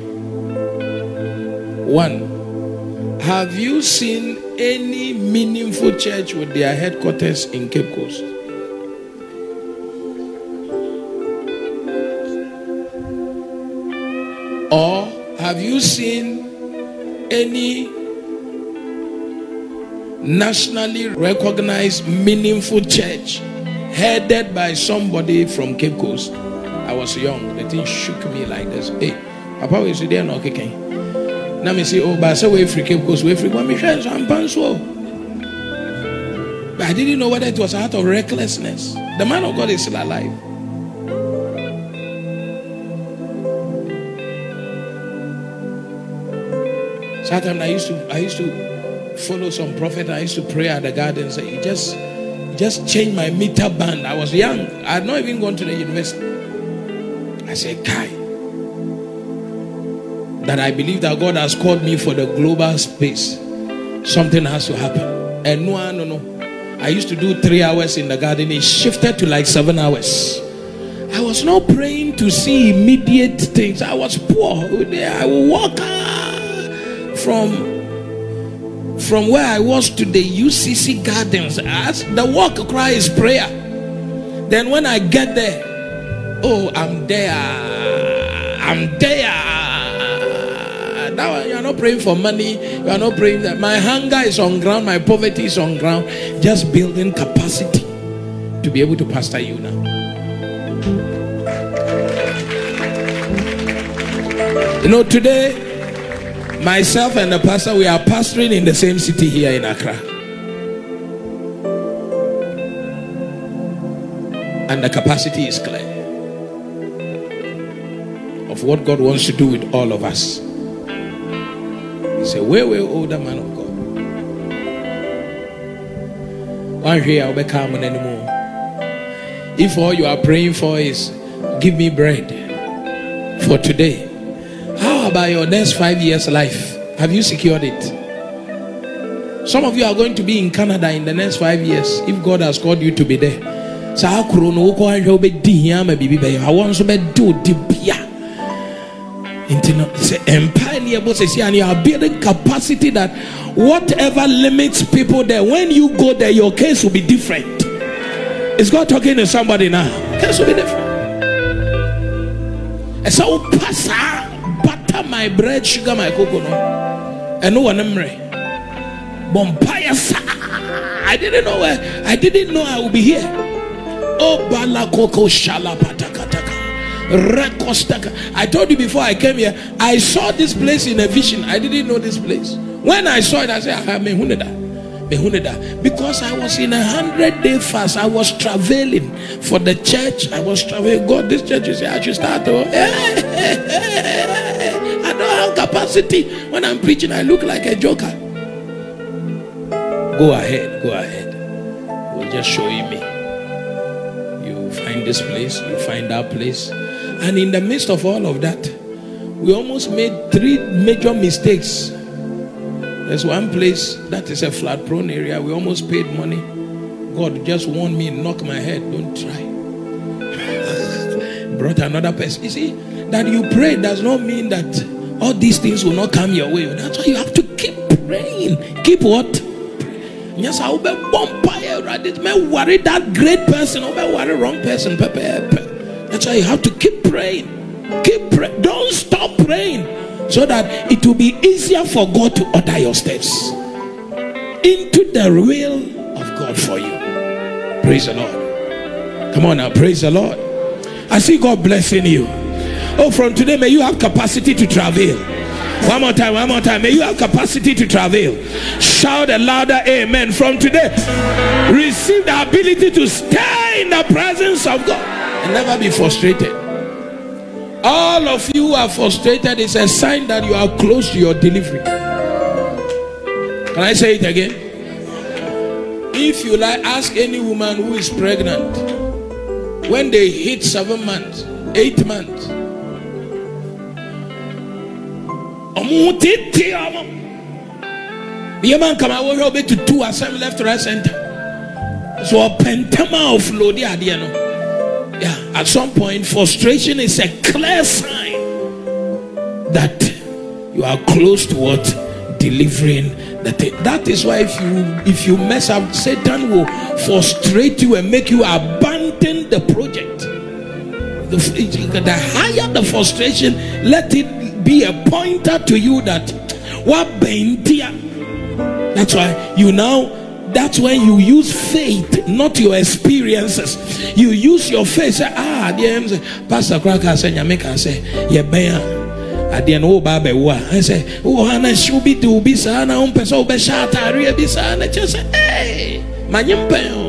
Speaker 2: one, have you seen any meaningful church with their headquarters in Cape Coast? Or have you seen any nationally recognized meaningful church headed by somebody from Cape Coast? I was young. The thing shook me like this. Hey, Papa, we there no kicking. Now me say, oh, but say we free Cape Coast, we free. But me friends, I'm panswo. But I didn't know whether it was out of recklessness. The man of God is still alive. Sometimes I used to follow some prophet. I used to pray at the garden and say, just change my meter band. I was young. I had not even gone to the university. I said, Kai, that I believe that God has called me for the global space. Something has to happen. And no. I used to do 3 hours in the garden. It shifted to like 7 hours. I was not praying to see immediate things. I was poor. I would walk from where I was to the UCC gardens. As the walk cry is prayer. Then when I get there, oh, I'm there. Now you are not praying for money. You are not praying that my hunger is on ground, my poverty is on ground. Just building capacity to be able to pastor you now. You know, today, myself and the pastor, we are pastoring in the same city here in Accra. And the capacity is clear of what God wants to do with all of us. He's a way older man of God. One day I'll become anymore. If all you are praying for is give me bread for today, how about your next 5 years life? Have you secured it? Some of you are going to be in Canada in the next 5 years if God has called you to be there. I want to do and you are building capacity that whatever limits people there, when you go there, your case will be different. Is God talking to somebody now? Case will be different. And so butter my bread, sugar my coconut, and no one Bompire. I didn't know I would be here. Oh balakoko shalapatakataka. I told you before I came here, I saw this place in a vision. I didn't know this place. When I saw it, I said, because I was in 100-day fast. I was traveling for the church. I was traveling. God, this church, you say I should start. I don't have capacity. When I'm preaching, I look like a joker. Go ahead. We'll just show you me. You find this place, you find that place. And in the midst of all of that, we almost made 3 major mistakes. There's one place that is a flood prone area. We almost paid money. God just warned me, knock my head, don't try. Brought another person. You see, that you pray does not mean that all these things will not come your way. That's why you have to keep praying. Keep what? Yes, I will be vampire. Worry that great person, worry wrong person. That's why you have to keep praying. Keep praying. Don't stop praying, so that it will be easier for God to order your steps into the will of God for you. Praise the Lord. Come on now, praise the Lord. I see God blessing you. Oh, from today, may you have capacity to travel. One more time. May you have capacity to travel. Shout a louder amen. From today, receive the ability to stay in the presence of God and never be frustrated. All of you are frustrated. It's a sign that you are close to your delivery. Can I say it again? If you like, ask any woman who is pregnant, when they hit 7 months, 8 months, the man come out to 2 assembly left, right, center. So a pentama of Lodi Adiano. Yeah, at some point, frustration is a clear sign that you are close to what? Delivering the thing. That is why if you mess up, Satan will frustrate you and make you abandon the project. The higher the frustration, let it be a pointer to you that what bentia. That's why that's when you use faith, not your experiences. You use your faith. Say, Pastor Cracker said, Yameka say, Yabaya. At the end, oh, Baba, I say, oh, Hannah, she'll be to be sana, peso, beshata, ria bisana. Just say, hey, Manyampe.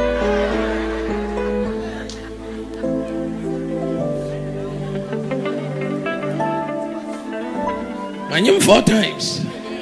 Speaker 2: Manyam 4 times.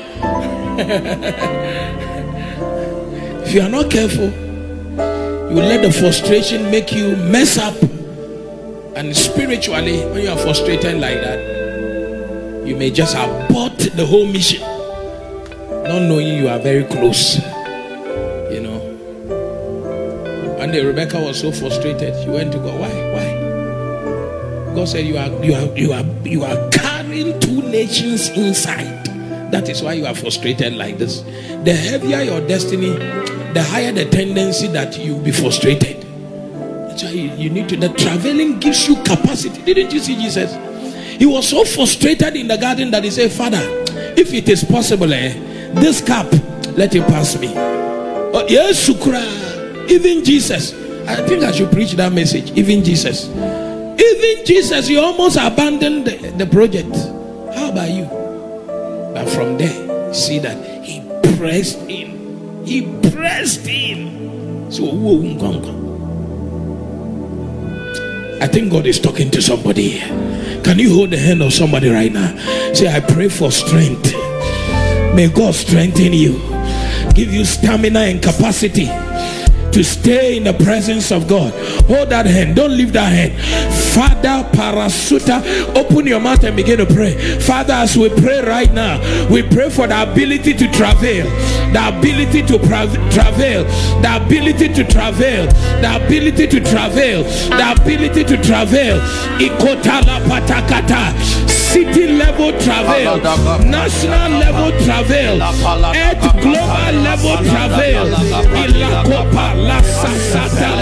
Speaker 2: If you are not careful, you let the frustration make you mess up. And spiritually, when you are frustrated like that, you may just abort the whole mission, not knowing you are very close. You know. One day Rebecca was so frustrated, she went to God. Why? God said, you are carrying 2 nations inside. That is why you are frustrated like this. The heavier your destiny, the higher the tendency that you will be frustrated. That's why you need to. The traveling gives you capacity. Didn't you see Jesus? He was so frustrated in the garden that he said, Father, if it is possible, this cup, let it pass me. Yes, Sukra. Even Jesus. I think I should preach that message. Even Jesus, he almost abandoned the project. How about you? But from there, see that he pressed in. So, I think God is talking to somebody. Can you hold the hand of somebody right now? Say, I pray for strength. May God strengthen you, give you stamina and capacity to stay in the presence of God. Hold that hand, don't leave that hand. Father Parasuta, open your mouth and begin to pray. Father, as we pray right now, we pray for the ability to travail, the ability to travail, the ability to travail, the ability to travail, the ability to travail. Ikotala patakata, city level travail, national level travail, earth global level travail. Ilakopa la sasata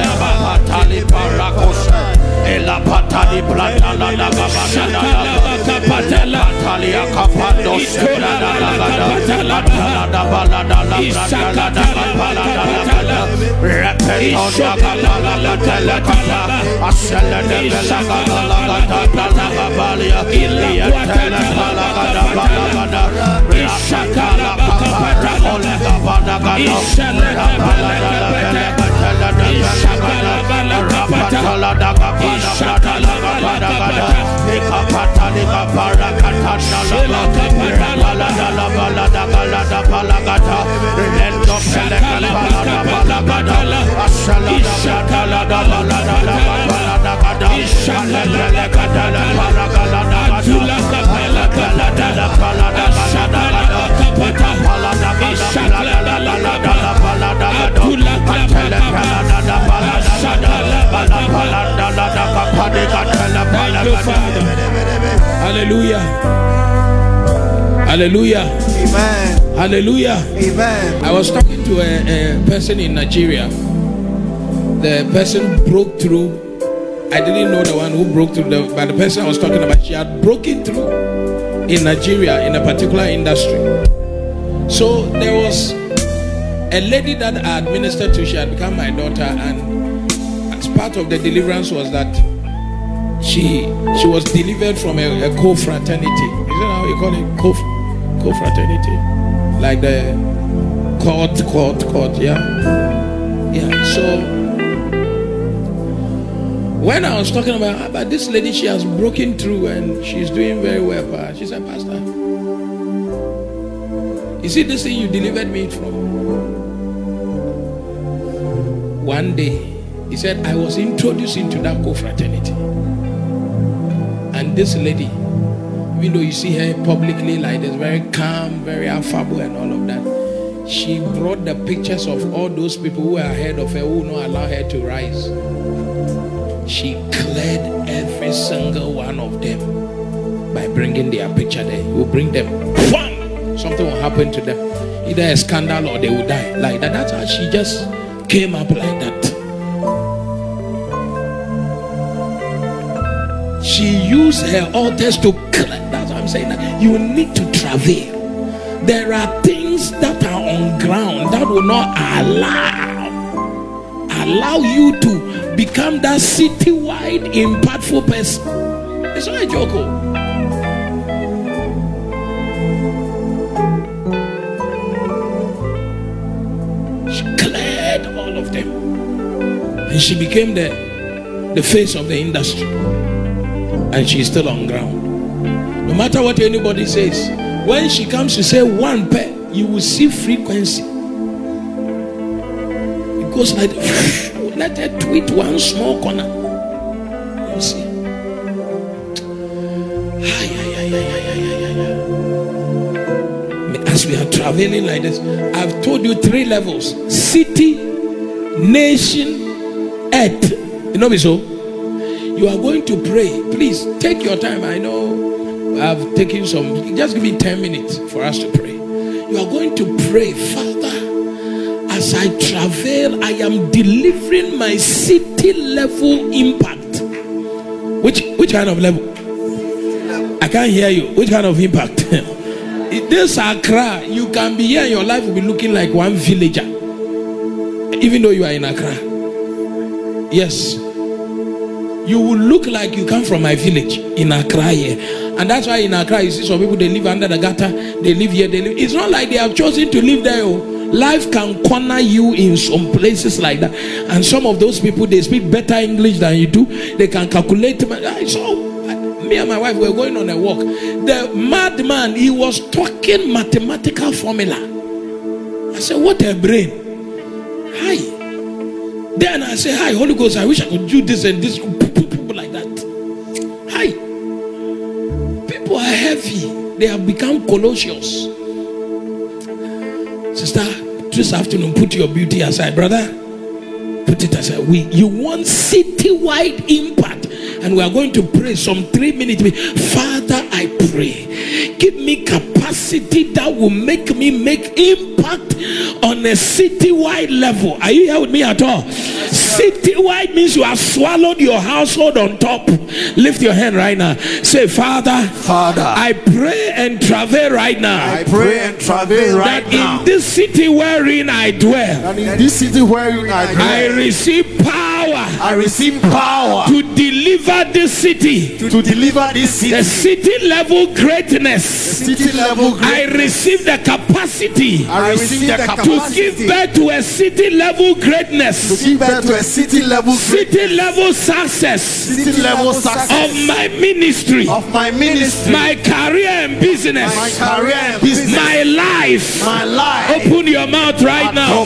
Speaker 3: Ela patali plata la la babana la talia kapando la la la la balada la
Speaker 2: Hallelujah. Hallelujah.
Speaker 3: Amen.
Speaker 2: Hallelujah.
Speaker 3: Amen.
Speaker 2: I was talking to a person in Nigeria. The person broke through. I didn't know the one who broke through, but the person I was talking about, she had broken through in Nigeria in a particular industry. So there was a lady that I administered to. She had become my daughter, and as part of the deliverance was that she was delivered from a co-fraternity. Is that how you call it? Co-fraternity, like the court, yeah. So when I was talking about this lady, she has broken through and she's doing very well. But she said, Pastor, you see this thing you delivered me from? One day, he said, I was introduced into that co-fraternity. And this lady, even though you see her publicly like this, very calm, very affable and all of that, she brought the pictures of all those people who are ahead of her, who will not allow her to rise. She cleared every single one of them by bringing their picture there. You will bring them, wham! Something will happen to them. Either a scandal or they will die. Like that. That's how she just came up like that. She used her altars to clear. That's what I'm saying. You need to travail. There are things that are on ground that will not allow you to become that city-wide impactful person. It's not a joke. She cleared all of them, and she became the face of the industry, and she's still on ground. No matter what anybody says, when she comes to say one pair, you will see frequency. It goes like let her tweet one small corner. You see. As we are traveling like this, I've told you 3 levels: city, nation, earth. You know me so? You are going to pray. Please take your time. I know I've taken some. Just give me 10 minutes for us to pray. You are going to pray, Father. As I travel, I am delivering my city level impact. Which kind of level? I can't hear you. Which kind of impact? This Accra, you can be here, your life will be looking like one villager, even though you are in Accra. Yes, you will look like you come from my village in Accra here. And that's why in Accra you see some people, they live under the gutter, they live here, they live. It's not like they have chosen to live there. Life can corner you in some places like that. And some of those people, they speak better English than you do. They can calculate. So Me and my wife were going on a walk. The madman, he was talking mathematical formula. I said, what a brain. Hi. Then I said, hi, Holy Ghost, I wish I could do this and this. People like that. Hi. People are heavy. They have become Colossians. Sister, this afternoon, put your beauty aside, brother. Put it aside. You want citywide impact, and we are going to pray some 3 minutes. Father, I pray, give me capacity that will make me make impact on a citywide level. Are you here with me at all? Citywide means you have swallowed your household on top. Lift your hand right now. Say, Father, I pray and travail right now.
Speaker 3: I pray and travail right now.
Speaker 2: In this city wherein I dwell, I receive power.
Speaker 3: I receive power
Speaker 2: to deliver this city. The city level greatness. I receive the capacity. To give birth to a city level greatness. City level success. Of my ministry. My career and business. My life. Open your mouth right now.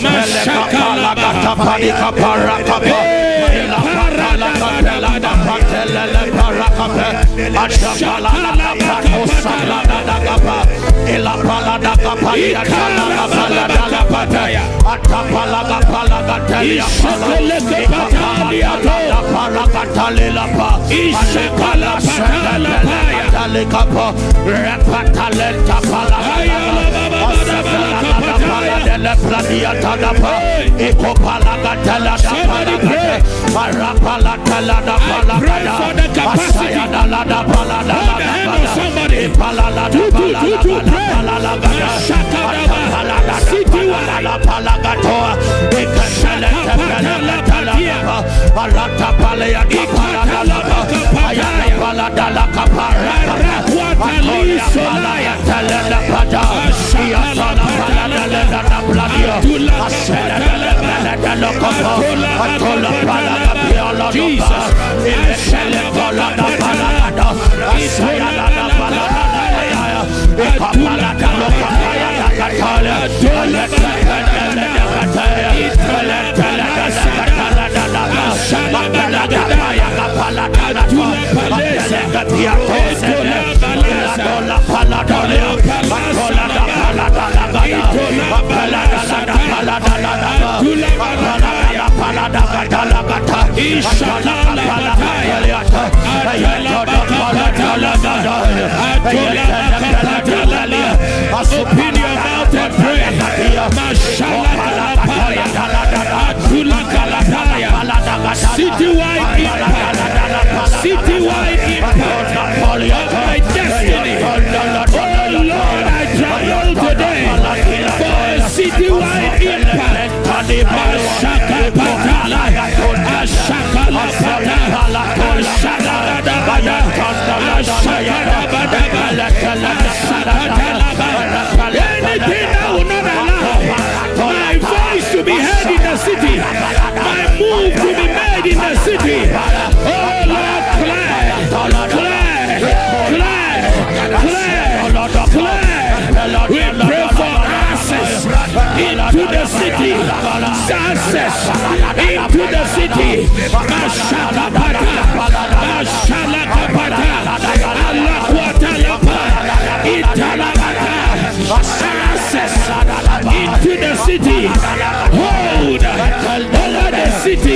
Speaker 2: Open your mouth and pray. Citywide impact of my destiny. Oh Lord, I travel today for a citywide impact. Ashaka Patala, Ashaka Patala, anything that will not allow my voice to be heard in the city, my move to be made in the city. Oh Lord, we pray for access into the city. Access into the city. Access into the city. Hold over the city.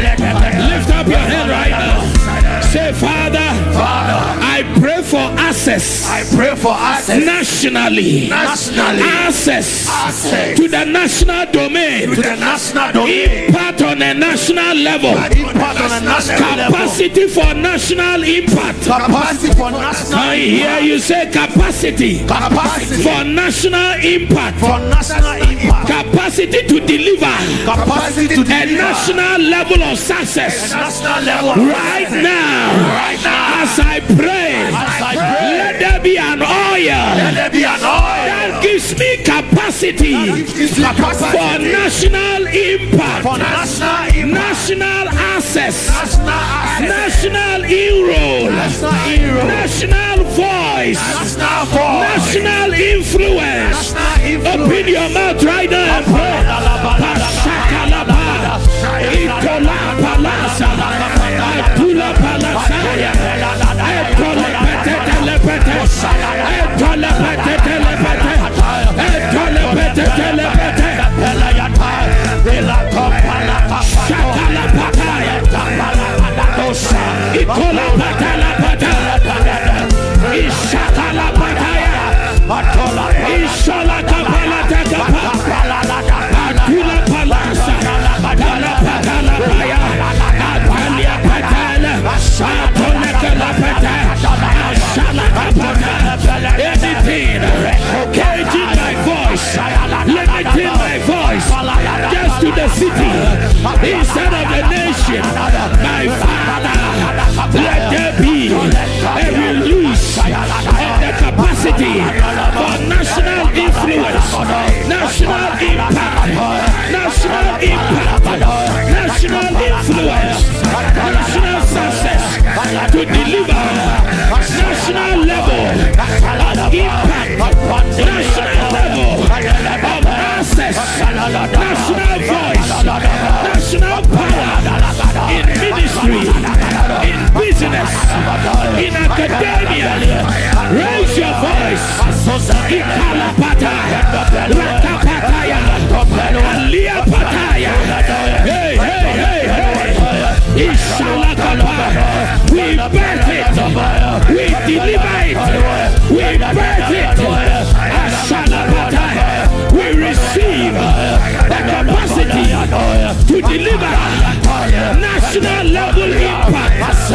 Speaker 2: Lift up your hand right now. Say, Father, I pray for access
Speaker 1: access.
Speaker 3: I pray for access
Speaker 1: Nationally. Access to the national domain. Impact on a national level. Capacity for national impact. I hear you say capacity for national impact. Capacity to deliver a national level of success. Right now, as I pray, let there be an oil that gives me capacity for national impact, national access, national inroad, national voice, national influence. Open your mouth right now and pray. Itola palasa, atula palasaya, etola petetelepete, etola petetelepete, etola petetelepete, shakala pataya, itola patalapata, ishakala pataya, ishala kapala takapa, atula palasa. Anything caging my voice, limiting my voice just to the city instead of the nation, my Father, let there be a release of the capacity for national influence, national impact, national influence, national success to deliver national level of impact, national level of access, national voice, national power in ministry, in business, in academia. Raise your voice. Ikalapata, Rakapataya, Aliapataya. Hey, hey, hey, hey. Ishalakapa. We birth it. We deliver it. We birth it. Ashalapataya. We receive the capacity to deliver national level impact.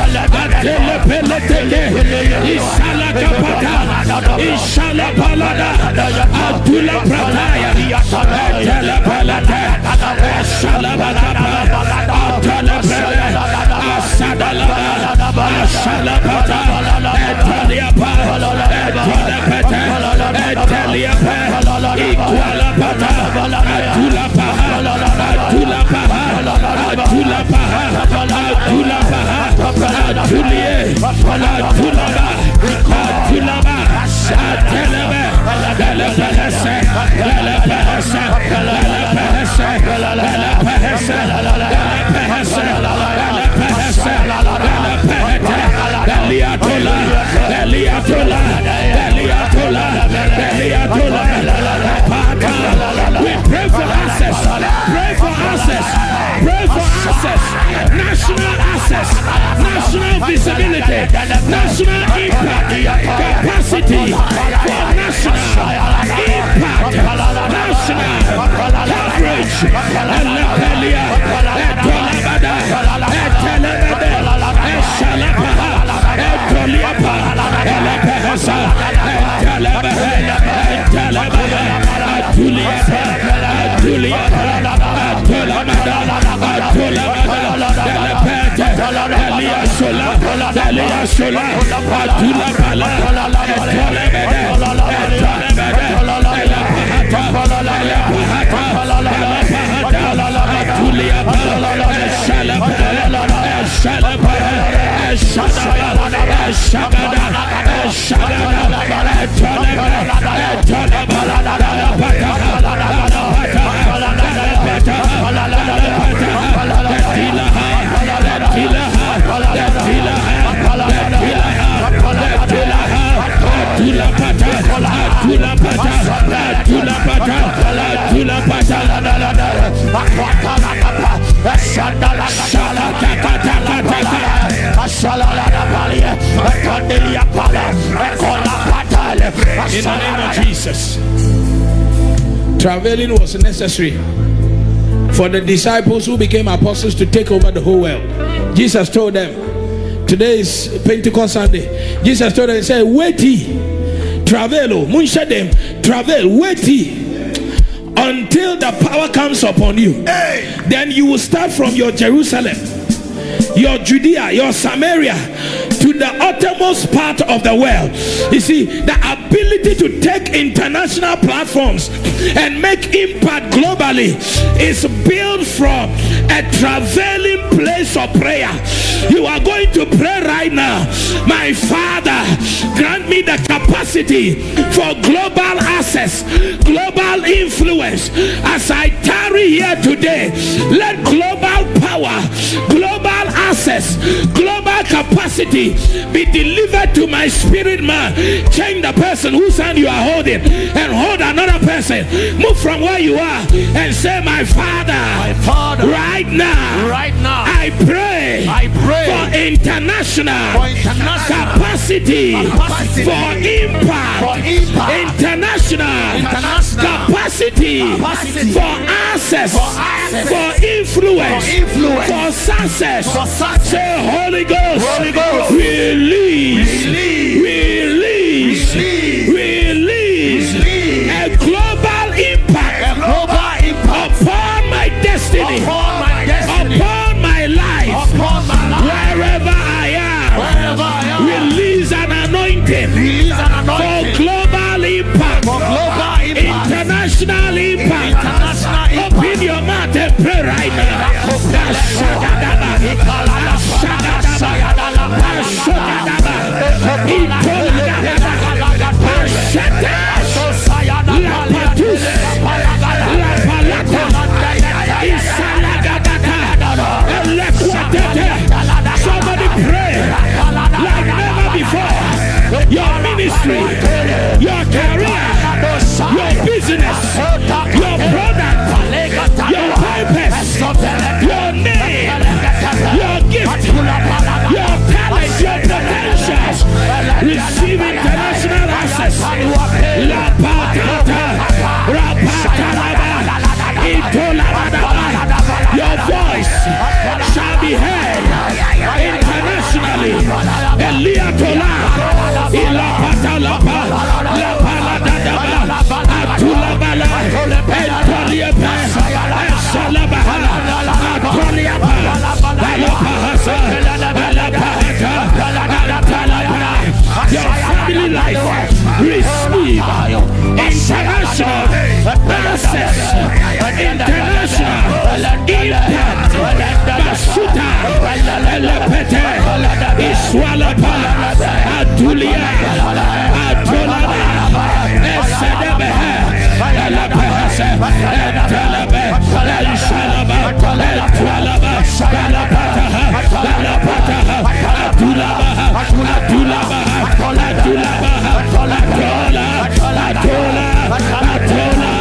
Speaker 1: Ishalapalada, Abdullah Prataya, Telapalata, Shalabakapa, Atalapele, Asadalaba, Shalapata, Etaliapa, Etalapata, Etaliapa, Equalapata, Atulapaha, Atulapaha, Atulapaha, Atulapaha, Atulie, Atulaba, Atulaba, Atelebe, Galapahasa, Galapahasa, Galapahasa, Galapahasa, Galapahasa, Galapahasa, Galapahata, Galiatola, Galiatola, Galiatola, Galiatola, we pray for access, pray for access, pray for access, national access, national visibility, national impact, capacity for national impact, national coverage, Elapelia, Etolabada, Etelebede, Eshalapaha, Etoliapa, Elapahasa, Etelebehe, Etelebehe, Atuliapa, Atuliapa, Atulamada, Atulamada, Elepete, Eliasola, Eliasola, Atulapala, Etolebede, Etolebede, Elapahata, Elapahata, Elapahata, Atuliapa, Eshalapala, Eshalapala, Eshalapala, Eshabada, Eshabada, Etolebede, Etolebede, Shala
Speaker 2: In the name of Jesus. Traveling was necessary for the disciples who became apostles to take over the whole world. Jesus told them, today is Pentecost Sunday. Jesus told them, he said, wait ye, travel, travel, wait ye until the power comes upon you. Then you will start from your Jerusalem, your Judea, your Samaria, to the uttermost part of the world. You see, the ability to take international platforms and make impact globally is built from a traveling place of prayer. You are going to pray right now. My Father, grant me the capacity for global access, global influence. As I tarry here today, let global power, global access, global capacity be delivered to my spirit man. Change the person whose hand you are holding and hold another person. Move from where you are and say, my Father, right now, I pray for international capacity for impact, international capacity for access, for influence, for success. Say, Holy Ghost, release a global impact upon my destiny, upon my life, wherever I am. Release an anointing for global impact, international impact. Open your mouth and pray right now. Somebody pray like never before. Your ministry, your career, your business, your product, your purpose, your name, your gift, your talent, your potentials. Receive international access. La patata, rapatalaba, itolabadaba. Your voice shall be heard internationally. Eliatola, ilapatalaba, la paladadaba, atulabala, entoliapa, esalabahala, atoliapa, alapahasa, alapahata, atalaba. Your family life receive international access, international impact. Basuta, Elepete, Iswalapa, Atulia, Atolaba, Esedebehe, Elepehase, Entalabe, Elshalaba, Entwalaba, Alapataha, Alapataha, Atulabaha, Atulabaha, Atulabaha, Atola, Atola, Atola,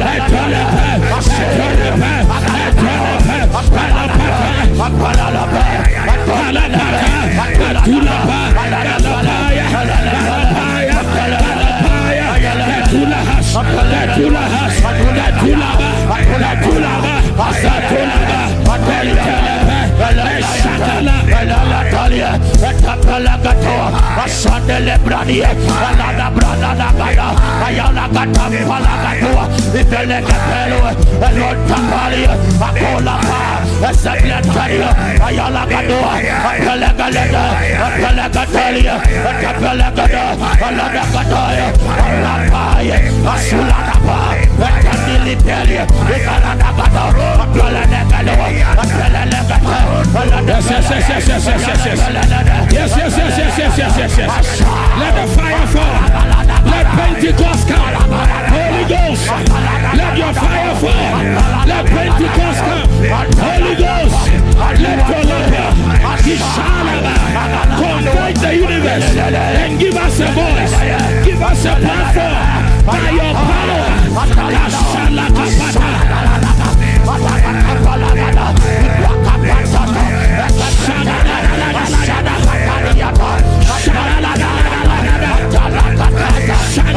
Speaker 2: Yes. Let the fire fall. Let Pentecost come. Holy Ghost, let your fire fall. Let Pentecost come. Holy Ghost, let your love convert the universe and give us a voice. Give us a platform by your power. Shut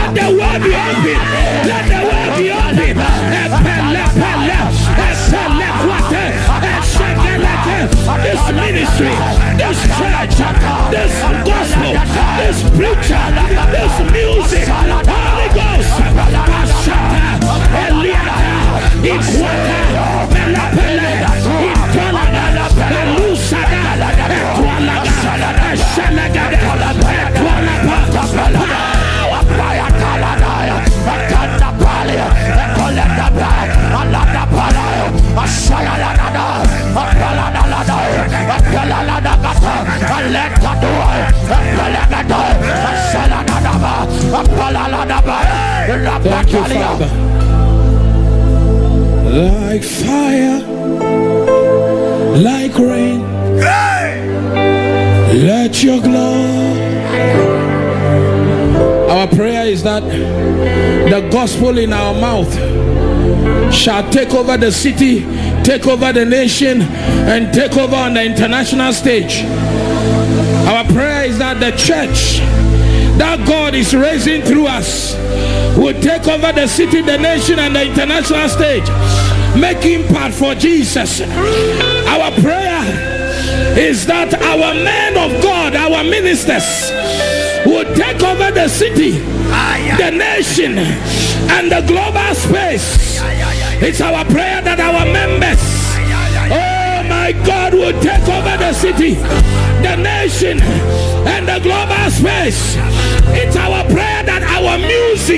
Speaker 2: Let the way be open. Let the way be open. This ministry, this church, this gospel, this preacher, this music, Holy Ghost, Ashata, Eliata, Ikwata, Melapele, Intolaga, Elusada, Etwalaga, Eshalagada, Etwalapa, thank you, Father. Like fire, like rain, let your glory. Our prayer is that the gospel in our mouth shall take over the city, take over the nation, and take over on the international stage. Our prayer is that the church that God is raising through us will take over the city, the nation, and the international stage, make impact for Jesus. Our prayer is that our men of God, our ministers, will take over the city, the nation, and the global space. It's our prayer that our members, oh my God, will take over the city, the nation, and the global space. It's our prayer that our music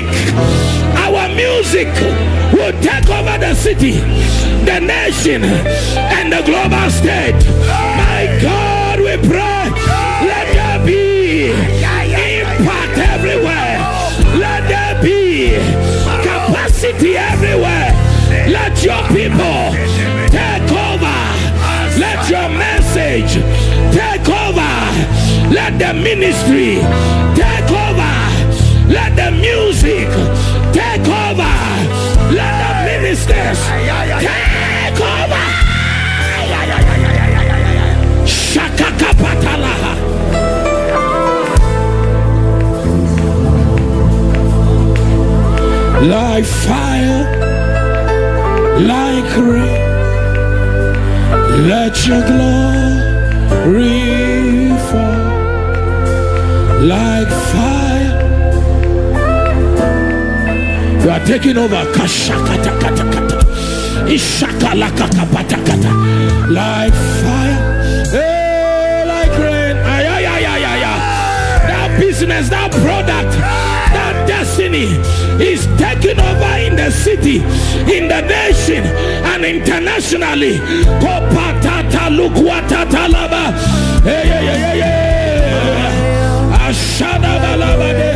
Speaker 2: will take over the city, the nation, and the global stage. My God, we pray, let there be impact everywhere. Let there be capacity everywhere. Let your people take over. Let your message take over. Let the ministry take over. Let the music take over. Let the ministers take over. Shakakapatalaha. Like fire, like rain, let your glory fall. Like fire, you are taking over. Kashakatakatakata, ishakalakakapatakata. Like fire, hey, like rain. That business, that product, that destiny is taking over in the city, in the nation, and internationally. Kopatata lukwatata laba. Ashadabalabade.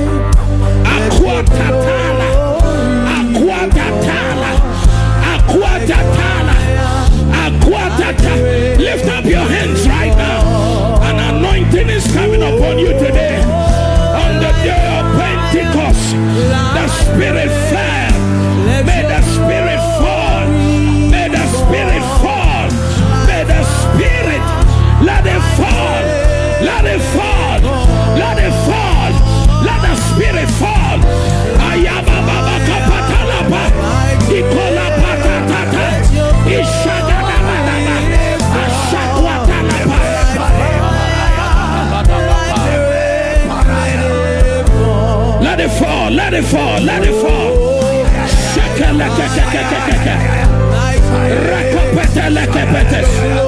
Speaker 2: Aquatatala. Aquatatala. Aquatatala. Aquatata. Lift up your hands right now. An anointing is coming upon you today. On the day of Pentecost, the Spirit fell. May the Spirit fall. May the Spirit fall. May the Spirit let it fall. Let it fall. Let it fall. Let the Spirit fall. Ayaba baba kapatalaba. Ikola patatata. Ishagada balaba. Ashakwatalaba. Let it fall. Let it fall. Let it fall. Shakalakakakakaka. Rakapatalakepetes.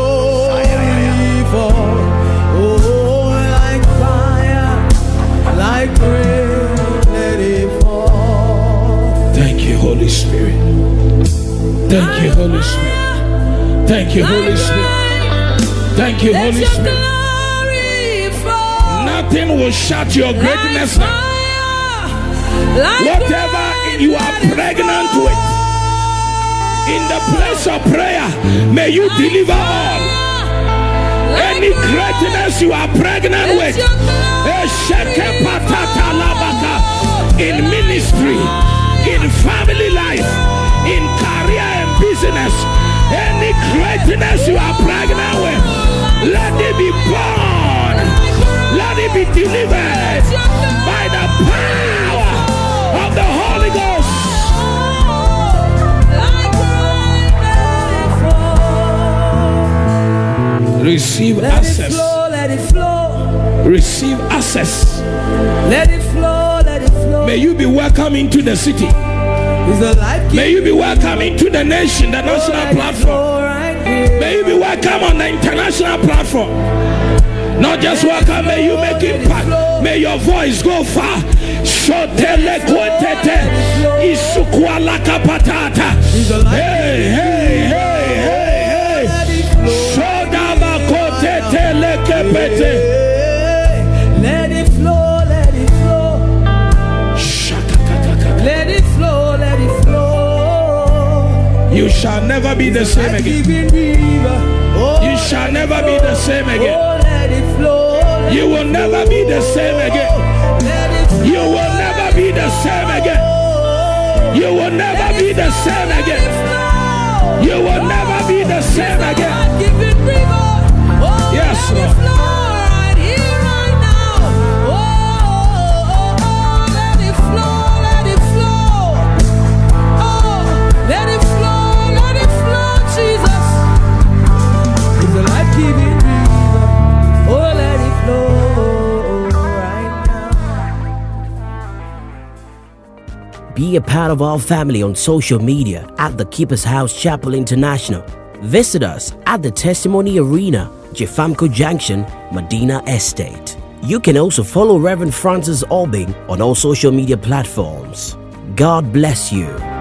Speaker 2: Thank you, Holy Spirit. Thank you, Holy Spirit. Thank you, Holy Spirit. Thank you, Holy Spirit. Nothing will shut your greatness now. Whatever you are pregnant with, in the place of prayer, may you deliver all. Any greatness you are pregnant with, in ministry, in family life, in career and business, any greatness you are pregnant with, let it be born, let it be delivered by the power Receive
Speaker 4: Let
Speaker 2: access.
Speaker 4: it flow, let it flow.
Speaker 2: Receive access.
Speaker 4: Let it flow, let it flow.
Speaker 2: May you be welcome into the city.
Speaker 4: Is the life
Speaker 2: May you be welcome into the nation, the national platform.
Speaker 4: right here.
Speaker 2: May you be welcome on the international platform. Not just welcome, may you make impact. May your voice go far. Shotele kwetete isukwala kapatata. Hey, hey, hey, hey, hey. Shodaba kotete lekepete.
Speaker 4: Let it flow, let it flow. Let it flow, let it flow.
Speaker 2: You shall never be the same again. You shall never be the same again. You will never be the same again. You will never be the same again. You will never be the same again. You will never be the same again. Yes, Lord.
Speaker 1: Be a part of our family on social media at The Keeper's House Chapel International. Visit us at the Testimony Arena, Jefamco Junction, Medina Estate. You can also follow Reverend Francis Albing on all social media platforms. God bless you.